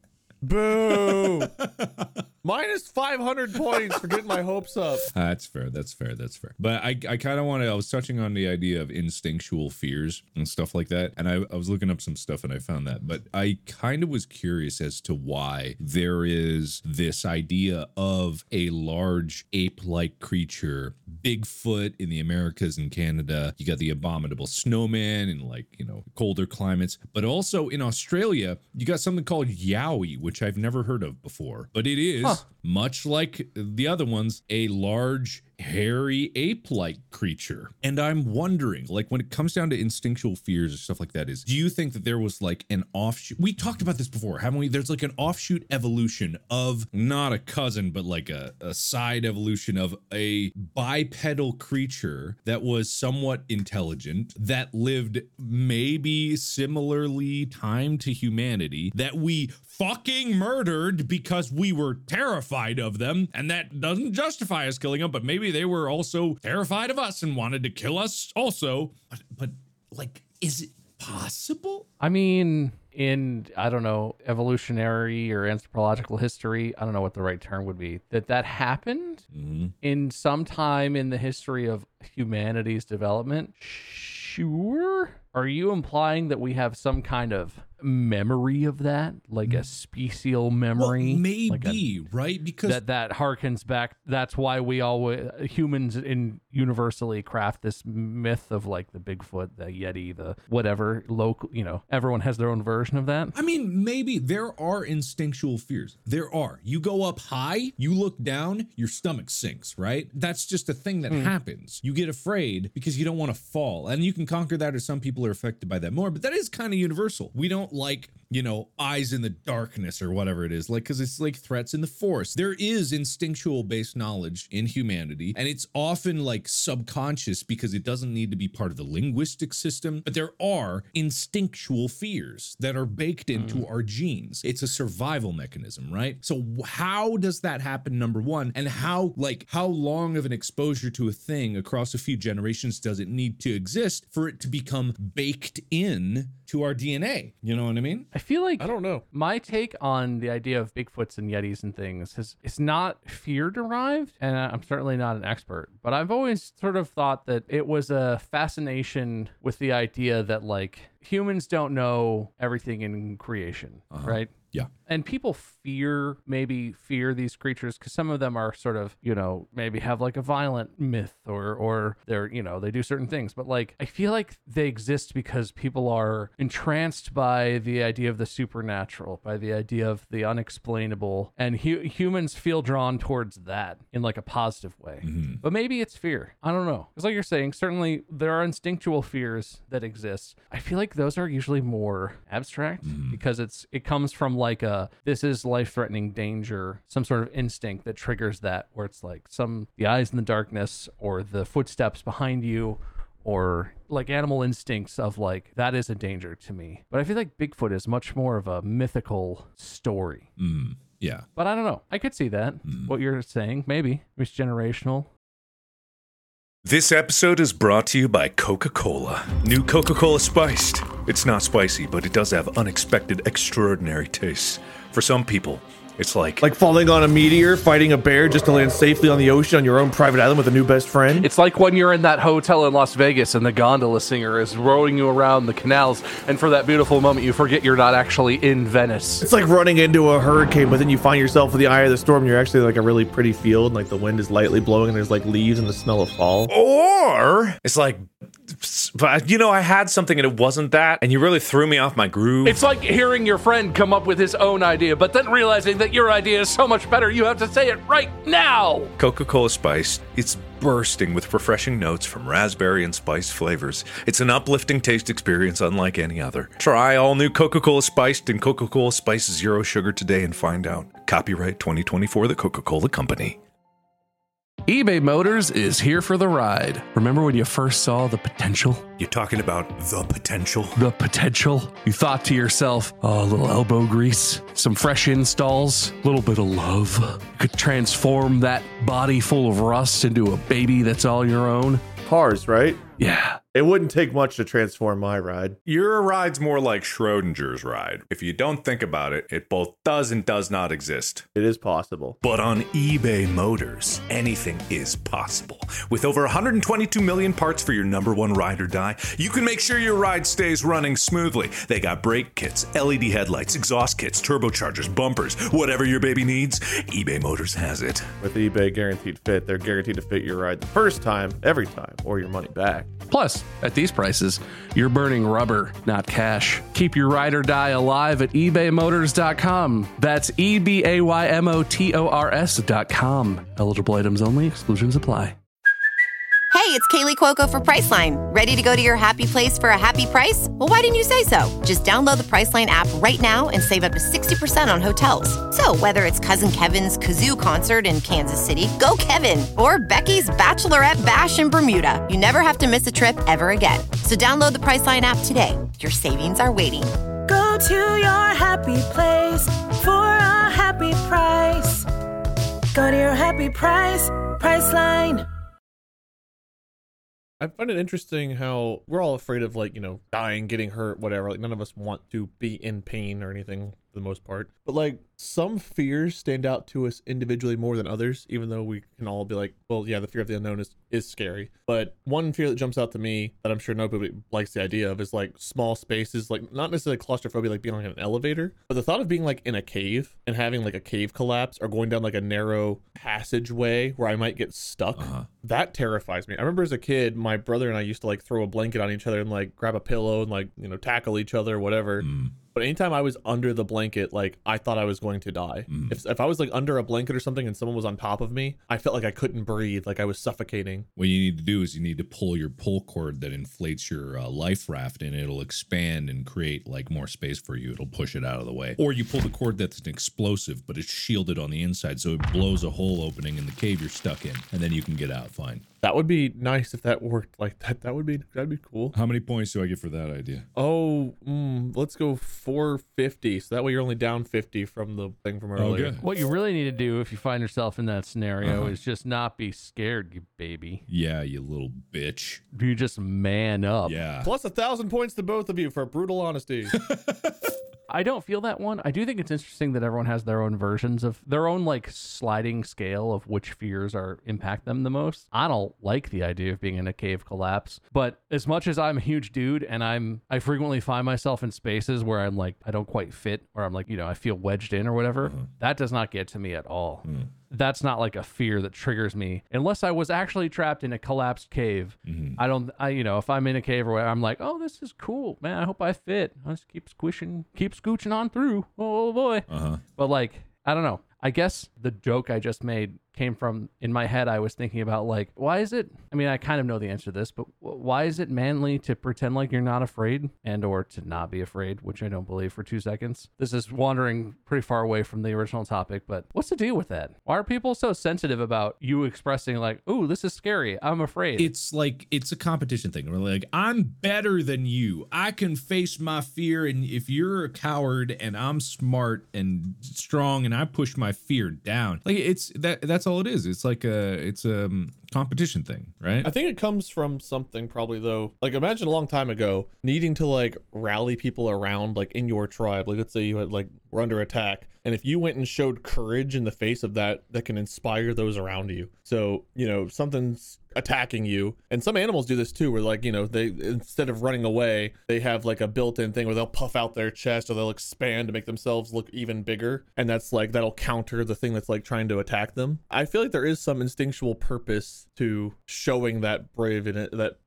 Boo! Minus 500 points for getting my hopes up. That's fair. But I kind of I was touching on the idea of instinctual fears and stuff like that. And I was looking up some stuff and I found that. But I kind of was curious as to why there is this idea of a large ape-like creature, Bigfoot in the Americas and Canada. You got the Abominable Snowman in colder climates. But also in Australia, you got something called Yowie, which I've never heard of before. But it is, much like the other ones, a large, hairy ape-like creature. And I'm wondering, like when it comes down to instinctual fears or stuff like that, do you think that there was like an offshoot? We talked about this before, haven't we? There's like an offshoot evolution of not a cousin, but like a side evolution of a bipedal creature that was somewhat intelligent, that lived maybe similarly timed to humanity, that we fucking murdered because we were terrified of them. And that doesn't justify us killing them, but maybe they were also terrified of us and wanted to kill us also. But like, is it possible? I mean, in, I don't know, evolutionary or anthropological history, I don't know what the right term would be, that happened in some time in the history of humanity's development. Sure. Are you implying that we have some kind of memory of that, like a special memory? Well, maybe, right? Because that harkens back. That's why we always, humans universally craft this myth of like the Bigfoot, the Yeti, the whatever local, everyone has their own version of that. I mean, maybe there are instinctual fears. There are. You go up high, you look down, your stomach sinks, right? That's just a thing that happens. You get afraid because you don't want to fall, and you can conquer that, or some people are affected by that more, but that is kind of universal. We don't like eyes in the darkness or whatever it is, like, because it's like threats in the forest. There is instinctual based knowledge in humanity, and it's often like subconscious because it doesn't need to be part of the linguistic system, but there are instinctual fears that are baked into our genes. It's a survival mechanism, right? So how does that happen, number one? And how long of an exposure to a thing across a few generations does it need to exist for it to become baked in to our DNA? You know what I mean? I feel like, I don't know. My take on the idea of Bigfoots and Yetis and things is it's not fear derived, and I'm certainly not an expert, but I've always sort of thought that it was a fascination with the idea that like humans don't know everything in creation, right? Yeah. And people fear these creatures because some of them are sort of, maybe have like a violent myth or they're, they do certain things. But like, I feel like they exist because people are entranced by the idea of the supernatural, by the idea of the unexplainable. And humans feel drawn towards that in like a positive way. But maybe it's fear. I don't know. It's like you're saying, certainly there are instinctual fears that exist. I feel like those are usually more abstract because it comes from like this is life-threatening danger, some sort of instinct that triggers that, where it's like the eyes in the darkness or the footsteps behind you, or like animal instincts of like, that is a danger to me. But I feel like Bigfoot is much more of a mythical story. Yeah. But I don't know. I could see that. What you're saying, maybe it's generational. This episode is brought to you by Coca-Cola. New Coca-Cola Spiced. It's not spicy, but it does have unexpected, extraordinary tastes. For some people, it's like falling on a meteor, fighting a bear just to land safely on the ocean on your own private island with a new best friend. It's like when you're in that hotel in Las Vegas and the gondola singer is rowing you around the canals, and for that beautiful moment you forget you're not actually in Venice. It's like running into a hurricane, but then you find yourself in the eye of the storm and you're actually like a really pretty field, and like the wind is lightly blowing and there's like leaves and the smell of fall. Or it's like, but I had something and it wasn't that, and you really threw me off my groove. It's like hearing your friend come up with his own idea, but then realizing that your idea is so much better, you have to say it right now. Coca-Cola Spiced. It's bursting with refreshing notes from raspberry and spice flavors. It's an uplifting taste experience unlike any other. Try all new Coca-Cola Spiced and Coca-Cola Spiced Zero Sugar today and find out. Copyright 2024, The Coca-Cola Company. eBay Motors is here for the ride. Remember when you first saw the potential? You're talking about the potential? The potential? You thought to yourself, oh, a little elbow grease, some fresh installs, a little bit of love. You could transform that body full of rust into a baby that's all your own. Cars, right? Yeah. It wouldn't take much to transform my ride. Your ride's more like Schrodinger's ride. If you don't think about it, it both does and does not exist. It is possible. But on eBay Motors, anything is possible. With over 122 million parts for your number one ride or die, you can make sure your ride stays running smoothly. They got brake kits, LED headlights, exhaust kits, turbochargers, bumpers, whatever your baby needs, eBay Motors has it. With eBay Guaranteed Fit, they're guaranteed to fit your ride the first time, every time, or your money back. Plus, at these prices, you're burning rubber, not cash. Keep your ride or die alive at ebaymotors.com. That's ebaymotors.com. Eligible items only, exclusions apply. Hey, it's Kaylee Cuoco for Priceline. Ready to go to your happy place for a happy price? Well, why didn't you say so? Just download the Priceline app right now and save up to 60% on hotels. So whether it's Cousin Kevin's Kazoo Concert in Kansas City, go Kevin, or Becky's Bachelorette Bash in Bermuda, you never have to miss a trip ever again. So download the Priceline app today. Your savings are waiting. Go to your happy place for a happy price. Go to your happy price, Priceline. I find it interesting how we're all afraid of dying, getting hurt, whatever. Like none of us want to be in pain or anything for the most part. But like some fears stand out to us individually more than others, even though we can all be like, well, yeah, the fear of the unknown is scary. But one fear that jumps out to me that I'm sure nobody likes the idea of is like small spaces, like not necessarily claustrophobia, like being on an elevator, but the thought of being like in a cave and having like a cave collapse or going down like a narrow passageway where I might get stuck. That terrifies me. I remember as a kid, my brother and I used to like throw a blanket on each other and like grab a pillow and like, tackle each other or whatever. But but anytime I was under the blanket, like I thought I was going to die. If I was like under a blanket or something and someone was on top of me, I felt like I couldn't breathe, like I was suffocating. What you need to do is you need to pull your pull cord that inflates your life raft, and it'll expand and create like more space for you. It'll push it out of the way. Or you pull the cord that's an explosive, but it's shielded on the inside, so it blows a hole opening in the cave you're stuck in, and then you can get out fine. That would be nice if that worked like that. That'd be cool. How many points do I get for that idea? Oh, let's go 450. So that way you're only down 50 from the thing from earlier. Okay. What you really need to do if you find yourself in that scenario is just not be scared, you baby. Yeah, you little bitch. You just man up. Yeah. Plus 1,000 points to both of you for brutal honesty. I don't feel that one. I do think it's interesting that everyone has their own versions of their own like sliding scale of which fears impact them the most. I don't like the idea of being in a cave collapse, but as much as I'm a huge dude and I frequently find myself in spaces where I'm like, I don't quite fit, or I'm like, I feel wedged in or whatever, that does not get to me at all. That's not like a fear that triggers me unless I was actually trapped in a collapsed cave. If I'm in a cave or whatever, I'm like, oh, this is cool, man. I hope I fit. I'll just keep scooching on through. Oh boy. But like, I don't know. I guess the joke I just made came from, in my head, I was thinking about like, why is it, I mean, I kind of know the answer to this, but why is it manly to pretend like you're not afraid and or to not be afraid, which I don't believe for 2 seconds. This is wandering pretty far away from the original topic, but what's the deal with that? Why are people so sensitive about you expressing like, ooh, this is scary, I'm afraid? It's like, it's a competition thing. We're like, I'm better than you. I can face my fear, and if you're a coward and I'm smart and strong and I push my fear down, like that's all it is. It's like a competition thing, right? I think it comes from something probably though. Like imagine a long time ago needing to like rally people around like in your tribe. Like let's say you had like were under attack, and if you went and showed courage in the face of that can inspire those around you. So something's attacking you, and some animals do this too, where like they, instead of running away, they have like a built-in thing where they'll puff out their chest or they'll expand to make themselves look even bigger, and that's like that'll counter the thing that's like trying to attack them. I feel like there is some instinctual purpose to showing that braveness,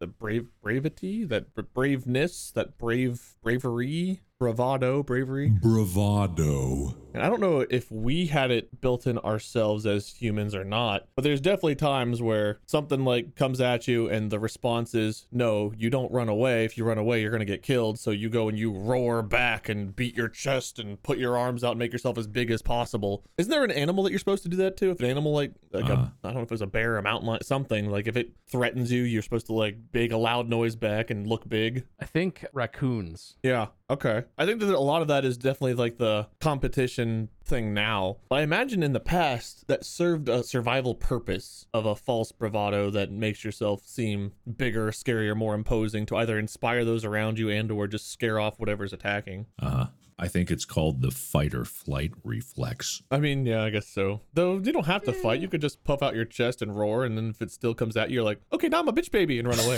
bravery. And I don't know if we had it built in ourselves as humans or not, but there's definitely times where something like comes at you and the response is, no, you don't run away. If you run away, you're going to get killed. So you go and you roar back and beat your chest and put your arms out and make yourself as big as possible. Isn't there an animal that you're supposed to do that to? If an animal I don't know if it was a bear, a mountain lion, something, like if it threatens you, you're supposed to like make a loud noise back and look big. I think raccoons. Yeah. Okay. I think that a lot of that is definitely like the competition thing now. But I imagine in the past that served a survival purpose of a false bravado that makes yourself seem bigger, scarier, more imposing to either inspire those around you and or just scare off whatever's attacking. I think it's called the fight or flight reflex. I mean, yeah, I guess so. Though you don't have to fight. You could just puff out your chest and roar, and then if it still comes at you, you're like, okay, now I'm a bitch baby, and run away.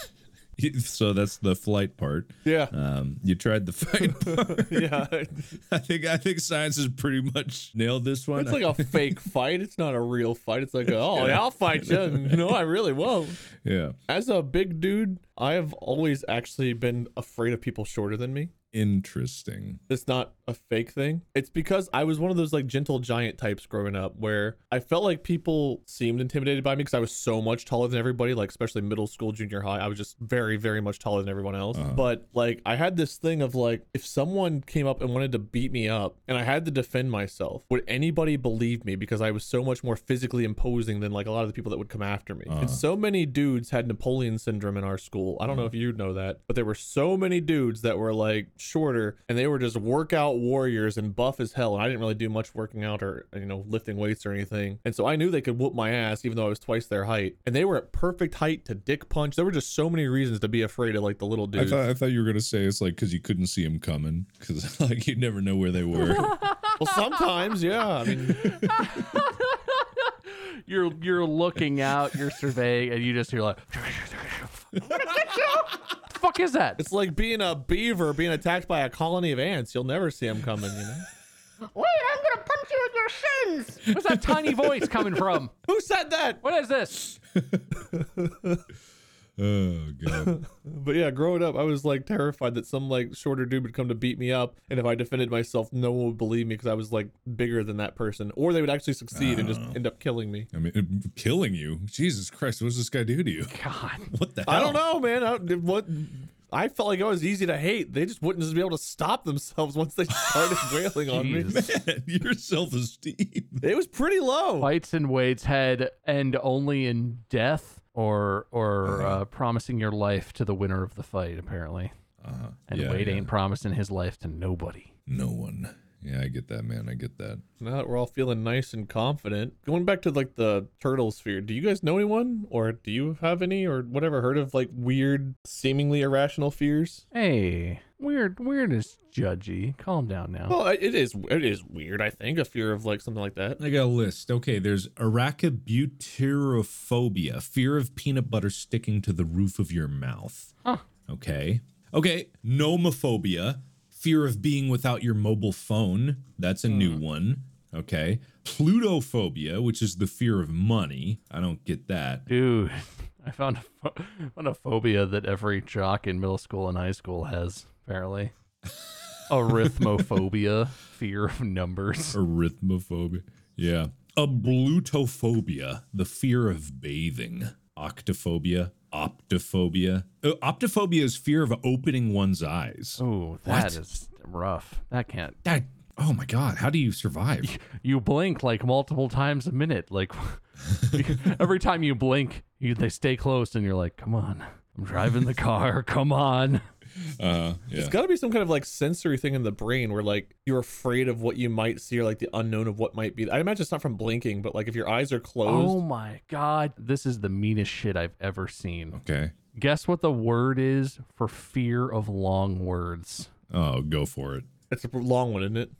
So that's the flight part. Yeah. You tried the fight part. Yeah. I think science has pretty much nailed this one. It's like a fake fight. It's not a real fight. It's like, oh, yeah, I'll fight you. No, I really won't. Yeah. As a big dude, I have always actually been afraid of people shorter than me. Interesting. It's not a fake thing. It's because I was one of those like gentle giant types growing up where I felt like people seemed intimidated by me because I was so much taller than everybody, like especially middle school, junior high. I was just very, very much taller than everyone else. But like I had this thing of like, if someone came up and wanted to beat me up and I had to defend myself, would anybody believe me? Because I was so much more physically imposing than like a lot of the people that would come after me. And so many dudes had Napoleon syndrome in our school. I don't know if you know that, but there were so many dudes that were like shorter and they were just workout warriors and buff as hell, and I didn't really do much working out or lifting weights or anything, and so I knew they could whoop my ass even though I was twice their height, and they were at perfect height to dick punch. There were just so many reasons to be afraid of like the little dudes. I thought you were gonna say it's like because you couldn't see them coming, because like you'd never know where they were. Well, sometimes, yeah. I mean, you're looking out, you're surveying, and you just hear like, fuck is that? It's like being a beaver being attacked by a colony of ants. You'll never see them coming, Wait, I'm gonna punch you in your shins. Where's that tiny voice coming from? Who said that? What is this? Oh god. But yeah, growing up, I was like terrified that some like shorter dude would come to beat me up, and if I defended myself, no one would believe me because I was like bigger than that person, or they would actually succeed and just end up killing me. I mean, killing you? Jesus Christ, what does this guy do to you? God. What the hell? I don't know, man. I felt like I was easy to hate. They just wouldn't just be able to stop themselves once they started railing on me. Jeez. Man, your self-esteem. It was pretty low. Fights in Wade's head end only in death or promising your life to the winner of the fight, apparently. And Yeah, Wade yeah. ain't promising his life to nobody. No one. Yeah, I get that, man. I get that. Now that we're all feeling nice and confident, going back to like the turtle sphere, do you guys know anyone, or do you have any, or whatever, heard of like weird, seemingly irrational fears? Hey, weird is judgy. Calm down now. Well, it is weird. I think a fear of like something like that. I got a list. Okay, there's arachibutyrophobia, fear of peanut butter sticking to the roof of your mouth. Huh. Okay, nomophobia, fear of being without your mobile phone. That's a new one. Okay. Plutophobia, which is the fear of money. I don't get that. Dude, I found a phobia that every jock in middle school and high school has, apparently. Arithmophobia, fear of numbers. Arithmophobia. Yeah. Ablutophobia, the fear of bathing. Octophobia. Optophobia. Optophobia is fear of opening one's eyes. Oh, that is rough. That can't. Oh my God, how do you survive? You blink like multiple times a minute. Like every time you blink, they stay closed, and you're like, "Come on, I'm driving the car. Come on." Yeah. It's got to be some kind of like sensory thing in the brain where like you're afraid of what you might see or like the unknown of what might be. I imagine it's not from blinking, but like if your eyes are closed. Oh my God, this is the meanest shit I've ever seen. Okay. Guess what the word is for fear of long words? Oh, go for it. It's a long one, isn't it?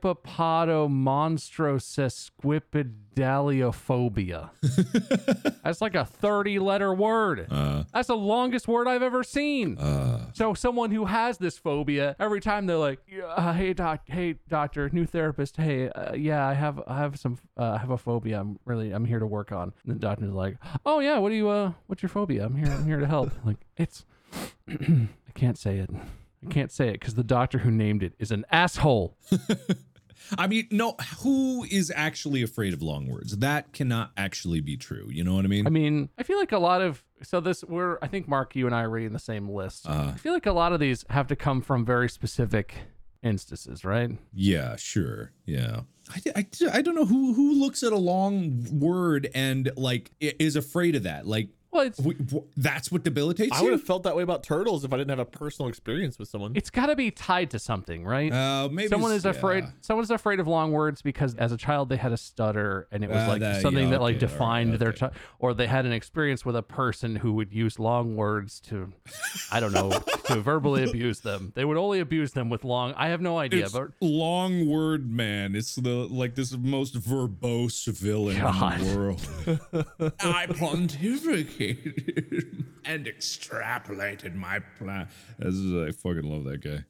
Hippopotomonstrosesquipedaliophobia. That's like a 30-letter word. That's the longest word I've ever seen. So someone who has this phobia, every time they're like, "Hey doctor, new therapist. Hey, yeah, I have a phobia. I'm here to work on." And the doctor's like, "Oh yeah, what's your phobia? I'm here to help." Like it's, I can't say it. I can't say it because the doctor who named it is an asshole. I mean, no, who is actually afraid of long words? That cannot actually be true. You know what I mean? I mean, I feel like a lot of, I think Mark, you and I are reading the same list. I feel like a lot of these have to come from very specific instances, right? Yeah, sure. Yeah. I don't know who looks at a long word and like is afraid of that. Like, Well, that's what debilitates I you? would have felt that way about turtles if I didn't have a personal experience with someone. it's got to be tied to something, right? Maybe Someone is yeah. afraid. Someone's afraid of long words because as a child they had a stutter, and it was like that- something yeah, that like okay, all defined right, their, okay. or they had an experience with a person who would use long words to, I don't know, to verbally abuse them. They would only abuse them with long. I have no idea, It's but long word man. It's this most verbose villain God. in the world. I pontificated and extrapolated my plan. I fucking love that guy.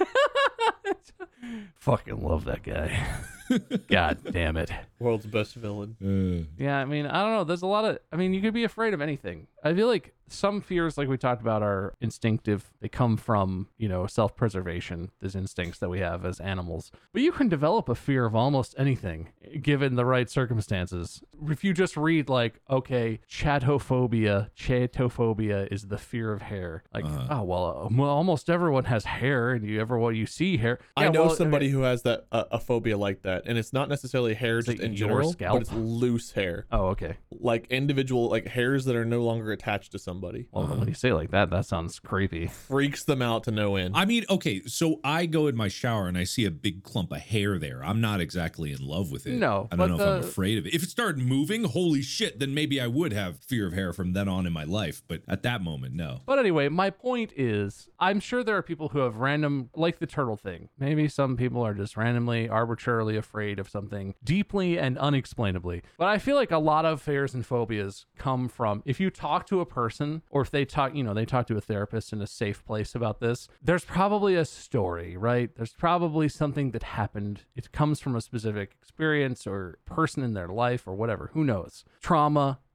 fucking love that guy. God damn it. World's best villain. Yeah, I mean, I don't know. There's a lot of, I mean, you could be afraid of anything. I feel like some fears, like we talked about, are instinctive. They come from, self-preservation, these instincts that we have as animals. But you can develop a fear of almost anything, given the right circumstances. If you just read, like, okay, chatophobia is the fear of hair. Like, almost everyone has hair, and you see hair. I Yeah, know well, somebody who has that a phobia like that, and it's not necessarily hair just it in your general, scalp? but it's loose hair, Oh, okay. like individual like hairs that are no longer attached to somebody. Well, when you say it like that, that sounds creepy. Freaks them out to no end. I mean, okay, so I go in my shower and I see a big clump of hair there. I'm not exactly in love with it. No, I don't know but if I'm afraid of it. If it started moving, holy shit, then maybe I would have fear of hair from then on in my life. But at that moment, no. But anyway, my point is, I'm sure there are people who have like the turtle thing. Maybe some people are just randomly, arbitrarily afraid of something deeply and unexplainably. But I feel like a lot of fears and phobias come from, if you talk to a person, or if they talk to a therapist in a safe place about this, there's probably a story, right? There's probably something that happened. It comes from a specific experience or person in their life or whatever. Who knows? Trauma.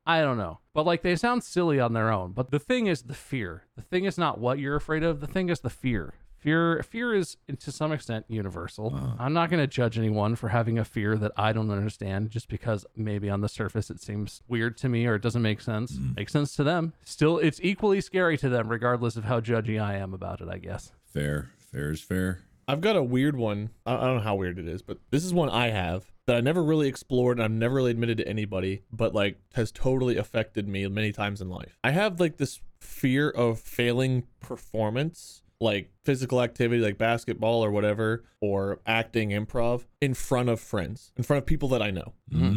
I don't know. But like they sound silly on their own. But the thing is the fear. The thing is not what you're afraid of. The thing is the fear. Fear is to some extent universal. I'm not going to judge anyone for having a fear that I don't understand just because maybe on the surface it seems weird to me or it doesn't make sense. Makes sense to them. Still, it's equally scary to them regardless of how judgy I am about it, I guess. Fair is fair. I've got a weird one. I don't know how weird it is, but this is one I have that I never really explored and I've never really admitted to anybody, but like has totally affected me many times in life. I have like this fear of failing performance, like physical activity like basketball or whatever, or acting, improv, in front of friends, in front of people that I know.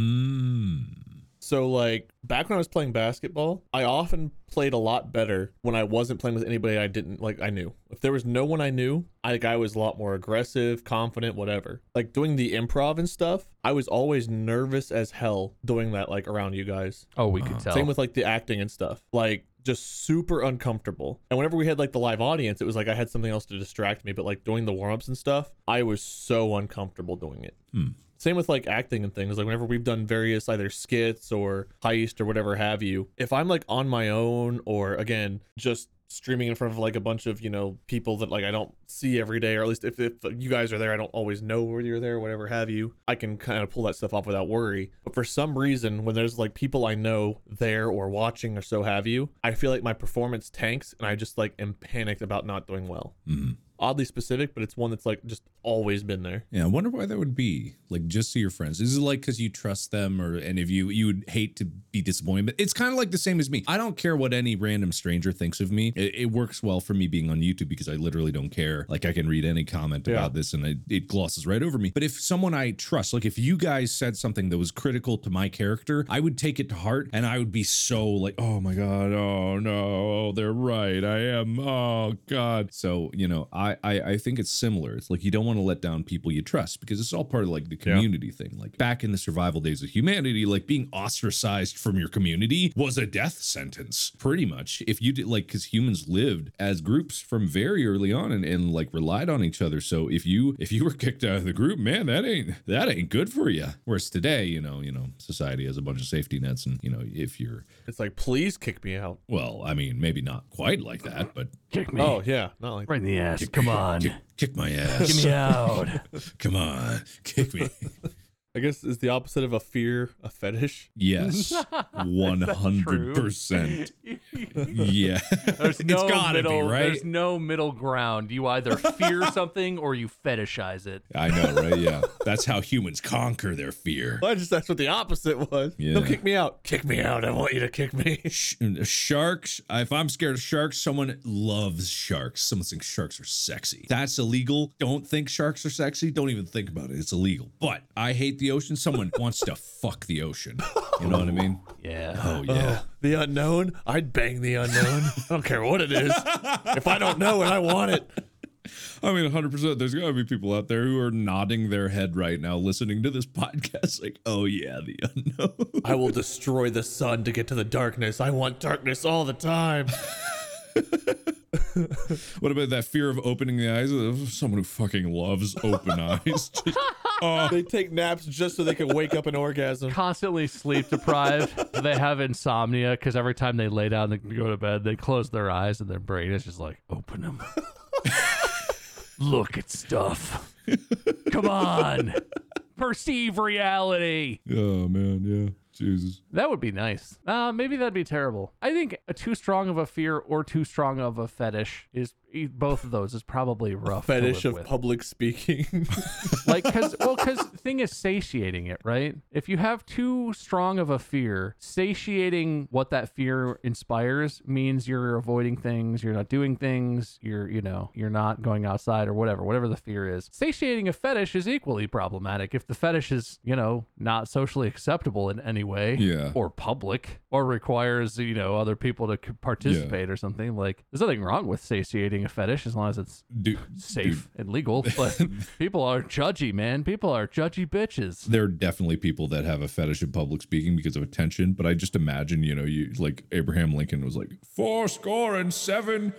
So like back when I was playing basketball, I often played a lot better when I wasn't playing with anybody I knew. If there was no one I knew, I was a lot more aggressive, confident, whatever. Like doing the improv and stuff, I was always nervous as hell doing that like around you guys. Oh, we could tell. Same with like the acting and stuff. Like just super uncomfortable. And whenever we had like the live audience, it was like I had something else to distract me, but like doing the warm-ups and stuff, I was so uncomfortable doing it. Same with like acting and things. Like whenever we've done various either skits or heist or whatever have you, if I'm like on my own or again, just streaming in front of like a bunch of, people that like I don't see every day, or at least if you guys are there, I don't always know whether you're there, whatever have you, I can kind of pull that stuff off without worry. But for some reason, when there's like people I know there or watching or so have you, I feel like my performance tanks and I just like am panicked about not doing well. Oddly specific, but it's one that's like just always been there. Yeah, I wonder why that would be. Like, just to your friends, is it like because you trust them, and if you would hate to be disappointed? But it's kind of like the same as me. I don't care what any random stranger thinks of me. It works well for me being on YouTube because I literally don't care. Like, I can read any comment about this and it glosses right over me. But if someone I trust, like if you guys said something that was critical to my character, I would take it to heart and I would be so like, oh my God, oh no, they're right, I am, oh God. So, I think it's similar. It's like you don't want to let down people you trust because it's all part of like the community thing. Like back in the survival days of humanity, like being ostracized from your community was a death sentence, pretty much. If you did, like, because humans lived as groups from very early on and like relied on each other. So if you were kicked out of the group, man, that ain't good for you. Whereas today, society has a bunch of safety nets, and if you're, it's like, please kick me out. Well, I mean, maybe not quite like that, but kick me. Oh yeah, not like right in the ass. Come on. Kick my ass. Get me out. Come on. Kick me. I guess is the opposite of a fear, a fetish. Yes. 100%. Yeah. There's no it's gotta middle, be, right? There's no middle ground. You either fear something or you fetishize it. I know, right? Yeah. That's how humans conquer their fear. Well, that's what the opposite was. Yeah. Don't kick me out. Kick me out. I want you to kick me. Sharks. If I'm scared of sharks, someone loves sharks. Someone thinks sharks are sexy. That's illegal. Don't think sharks are sexy. Don't even think about it. It's illegal. But I hate the ocean. Someone wants to fuck the ocean. You know what I mean? Yeah. Oh, yeah. The unknown? I'd bang the unknown. I don't care what it is. If I don't know it, I want it. I mean, 100%. There's got to be people out there who are nodding their head right now listening to this podcast like, oh, yeah, the unknown. I will destroy the sun to get to the darkness. I want darkness all the time. What about that fear of opening the eyes of someone who fucking loves open eyes? They take naps just so they can wake up an orgasm. Constantly sleep deprived. They have insomnia because every time they lay down to go to bed, they close their eyes and their brain is just like, open them. Look at stuff. Come on. Perceive reality. Oh, man, yeah. Jesus. That would be nice. Maybe that'd be terrible. I think too strong of a fear or too strong of a fetish is both of those is probably rough. Fetish to of live with. public speaking. Like, because the thing is satiating it, right? If you have too strong of a fear, satiating what that fear inspires means you're avoiding things, you're not doing things, you're not going outside or whatever the fear is. Satiating a fetish is equally problematic if the fetish is, not socially acceptable in any way, or public, or requires, other people to participate or something. Like, there's nothing wrong with satiating a fetish as long as it's safe and legal, but people are judgy, man. People are judgy bitches. There are definitely people that have a fetish of public speaking because of attention, but I just imagine, you like Abraham Lincoln was like 77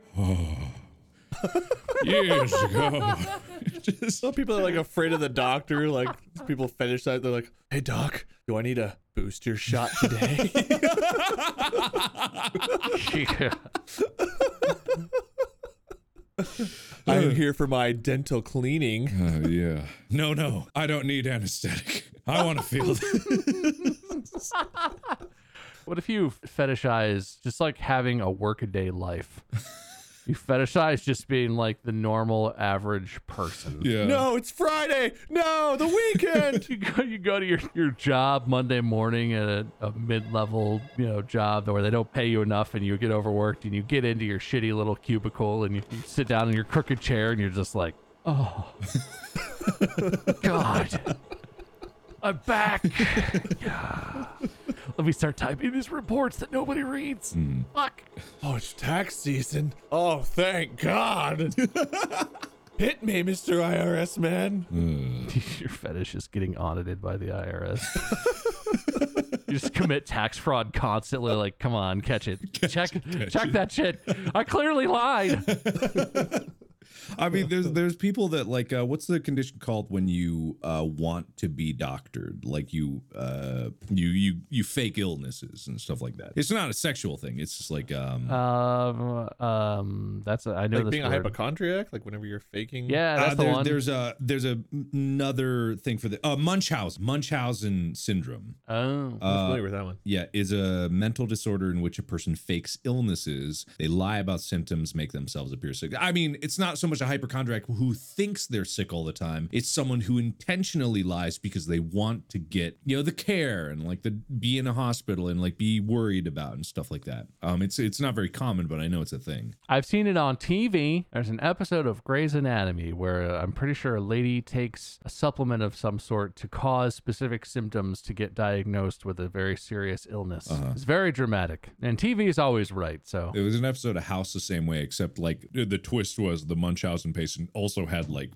years ago. Some people are like afraid of the doctor, like people fetish that. They're like, hey doc, do I need a booster shot today. Yeah. I'm here for my dental cleaning. Yeah. No, I don't need anesthetic. I want to feel this. What if you fetishize just like having a workaday life? You fetishize just being like the normal average person. Yeah. No, it's Friday. No, the weekend. You go to your job Monday morning at a mid-level, job where they don't pay you enough and you get overworked and you get into your shitty little cubicle and you sit down in your crooked chair and you're just like, oh, God, I'm back. Yeah. Let me start typing these reports that nobody reads. Fuck. Oh, it's tax season. Oh, thank God. Hit me, Mr. IRS man. Your fetish is getting audited by the IRS. You just commit tax fraud constantly. Like, come on, catch it. Check that shit. I clearly lied. I mean, there's people that like, what's the condition called when you want to be doctored? Like you fake illnesses and stuff like that. It's not a sexual thing. It's just like that's I know Like this being a word. hypochondriac, like whenever you're faking. Yeah, that's the one. There's another thing for the Munchausen syndrome. Oh, I'm familiar with that one. Yeah, is a mental disorder in which a person fakes illnesses. They lie about symptoms, make themselves appear sick. I mean, it's not so much a hypochondriac who thinks they're sick all the time. It's someone who intentionally lies because they want to get, the care and like be in a hospital and like be worried about and stuff like that. It's not very common, but I know it's a thing. I've seen it on TV. There's an episode of Grey's Anatomy where I'm pretty sure a lady takes a supplement of some sort to cause specific symptoms to get diagnosed with a very serious illness. It's very dramatic, and TV is always right. So It was an episode of House the same way, except like the twist was the Munchausen patient also had like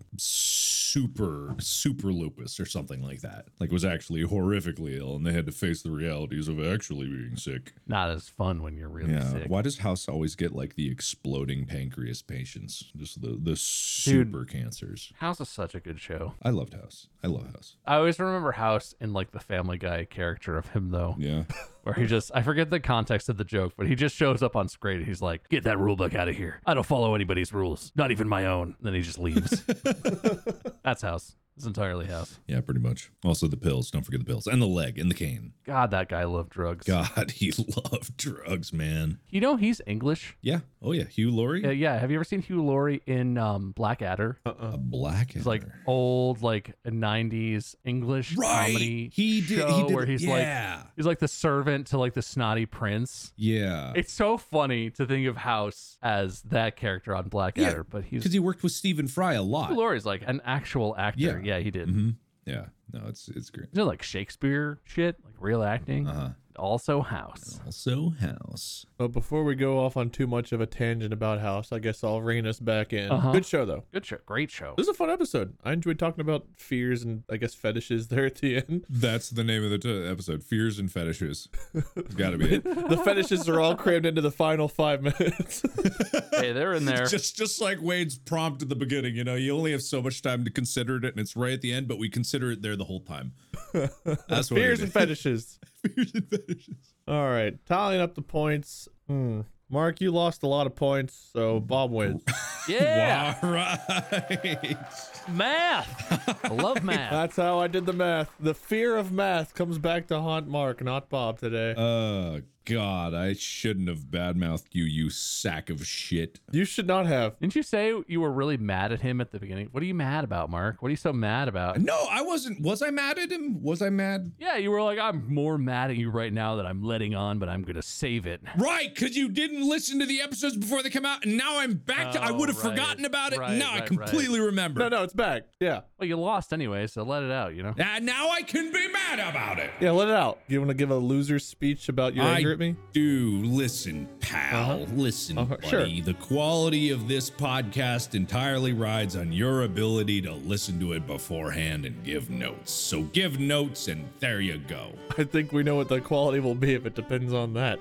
super lupus or something like that. Like was actually horrifically ill, and they had to face the realities of actually being sick. not as fun when you're really sick. Why does House always get like the exploding pancreas patients? Just the super cancers. House is such a good show. I loved House. I love House. I always remember House in like the Family Guy character of him though, Yeah. where he just, I forget the context of the joke, but he just shows up on screen and he's like, get that rule book out of here. I don't follow anybody's rules, not even my own. Then he just leaves. That's House. It's entirely House. Yeah, pretty much. Also the pills. Don't forget the pills. And the leg and the cane. God, that guy loved drugs. God, he loved drugs, man. He's English. Yeah. Oh, yeah. Hugh Laurie? Yeah. Have you ever seen Hugh Laurie in Blackadder? A black. He's like old, like 90s English comedy He did where he's like the servant to like the snotty prince. Yeah. It's so funny to think of House as that character on Blackadder, but he's because he worked with Stephen Fry a lot. Hugh Laurie's like an actual actor. Yeah, he did. Mm-hmm. Yeah. No, it's great. Like Shakespeare shit, like real acting. Also House. Also House. But before we go off on too much of a tangent about House, I guess I'll rein us back in. Good show, though. Good show. Great show. This is a fun episode. I enjoyed talking about fears and, I guess, fetishes there at the end. That's the name of the episode. Fears and Fetishes. It's got to be it. The fetishes are all crammed into the final 5 minutes. Hey, they're in there. Just like Wade's prompt at the beginning, you only have so much time to consider it, and it's right at the end, but we consider it there the whole time. That's what Fears it and is. fetishes. Fears and Fetishes. All right. Tallying up the points. Mark, you lost a lot of points, so Bob wins. Yeah. All right. Math. I love math. That's how I did the math. The fear of math comes back to haunt Mark, not Bob today. God, I shouldn't have badmouthed you, you sack of shit. You should not have. Didn't you say you were really mad at him at the beginning? What are you mad about, Mark? What are you so mad about? No, I wasn't. Was I mad at him? Was I mad? Yeah, you were like, I'm more mad at you right now that I'm letting on, but I'm going to save it. Right, because you didn't listen to the episodes before they come out, and now I'm back to. I would have forgotten about it. Now I completely remember. No, it's back. Yeah. Well, you lost anyway, so let it out, And now I can be mad about it. Yeah, let it out. You want to give a loser speech about your anger at me? Do listen, pal. Listen, buddy. Sure. The quality of this podcast entirely rides on your ability to listen to it beforehand and give notes. So give notes, and there you go. I think we know what the quality will be if it depends on that.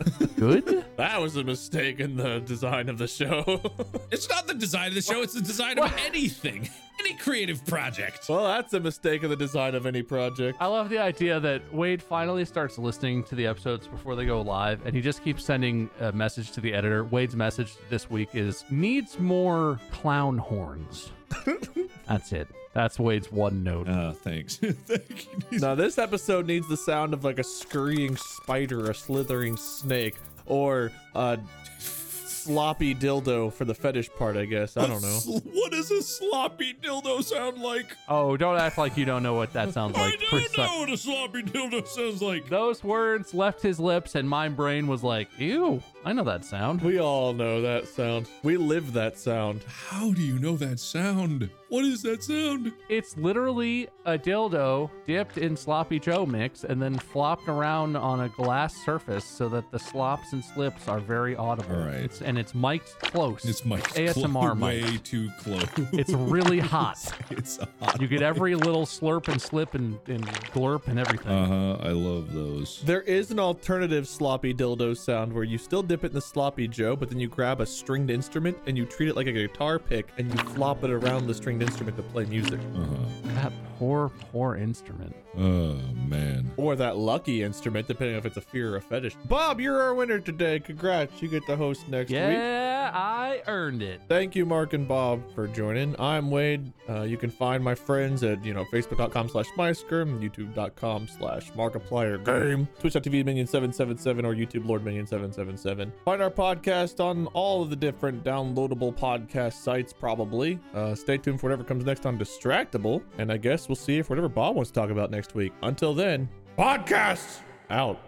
Good? That was a mistake in the design of the show. It's not the design of the show, it's the design of anything. any creative project. Well, that's a mistake in the design of any project. I love the idea that Wade finally starts listening to the episodes before they go live, and he just keeps sending a message to the editor. Wade's message this week is, needs more clown horns. That's it. That's Wade's one note. Thanks. Thank you. Now, this episode needs the sound of like a scurrying spider, a slithering snake, or a sloppy dildo for the fetish part, I guess. I don't know. What does a sloppy dildo sound like? Oh, don't act like you don't know what that sounds like. I don't know what a sloppy dildo sounds like. Those words left his lips, and my brain was like, ew, I know that sound. We all know that sound. We live that sound. How do you know that sound? What is that sound? It's literally a dildo dipped in sloppy Joe mix and then flopped around on a glass surface so that the slops and slips are very audible. All right. And it's mic'd close. It's mic'd ASMR mic. way too close. It's really hot. It's hot. You get every little slurp and slip and glurp and everything. I love those. There is an alternative sloppy dildo sound where you still dip it in the sloppy Joe, but then you grab a stringed instrument and you treat it like a guitar pick and you flop it around the stringed instrument to play music. That poor instrument. Oh, man. Or that lucky instrument, depending if it's a fear or a fetish. Bob, you're our winner today. Congrats. You get to host next week. Yeah, I earned it. Thank you, Mark and Bob, for joining. I'm Wade. You can find my friends at, facebook.com/MyScrim, youtube.com/MarkiplierGame, twitch.tv Minion777, or YouTube Lord Minion777. Find our podcast on all of the different downloadable podcast sites, probably. Stay tuned for whatever comes next on Distractable, and I guess we'll see if whatever Bob wants to talk about next week. Until then, podcasts out.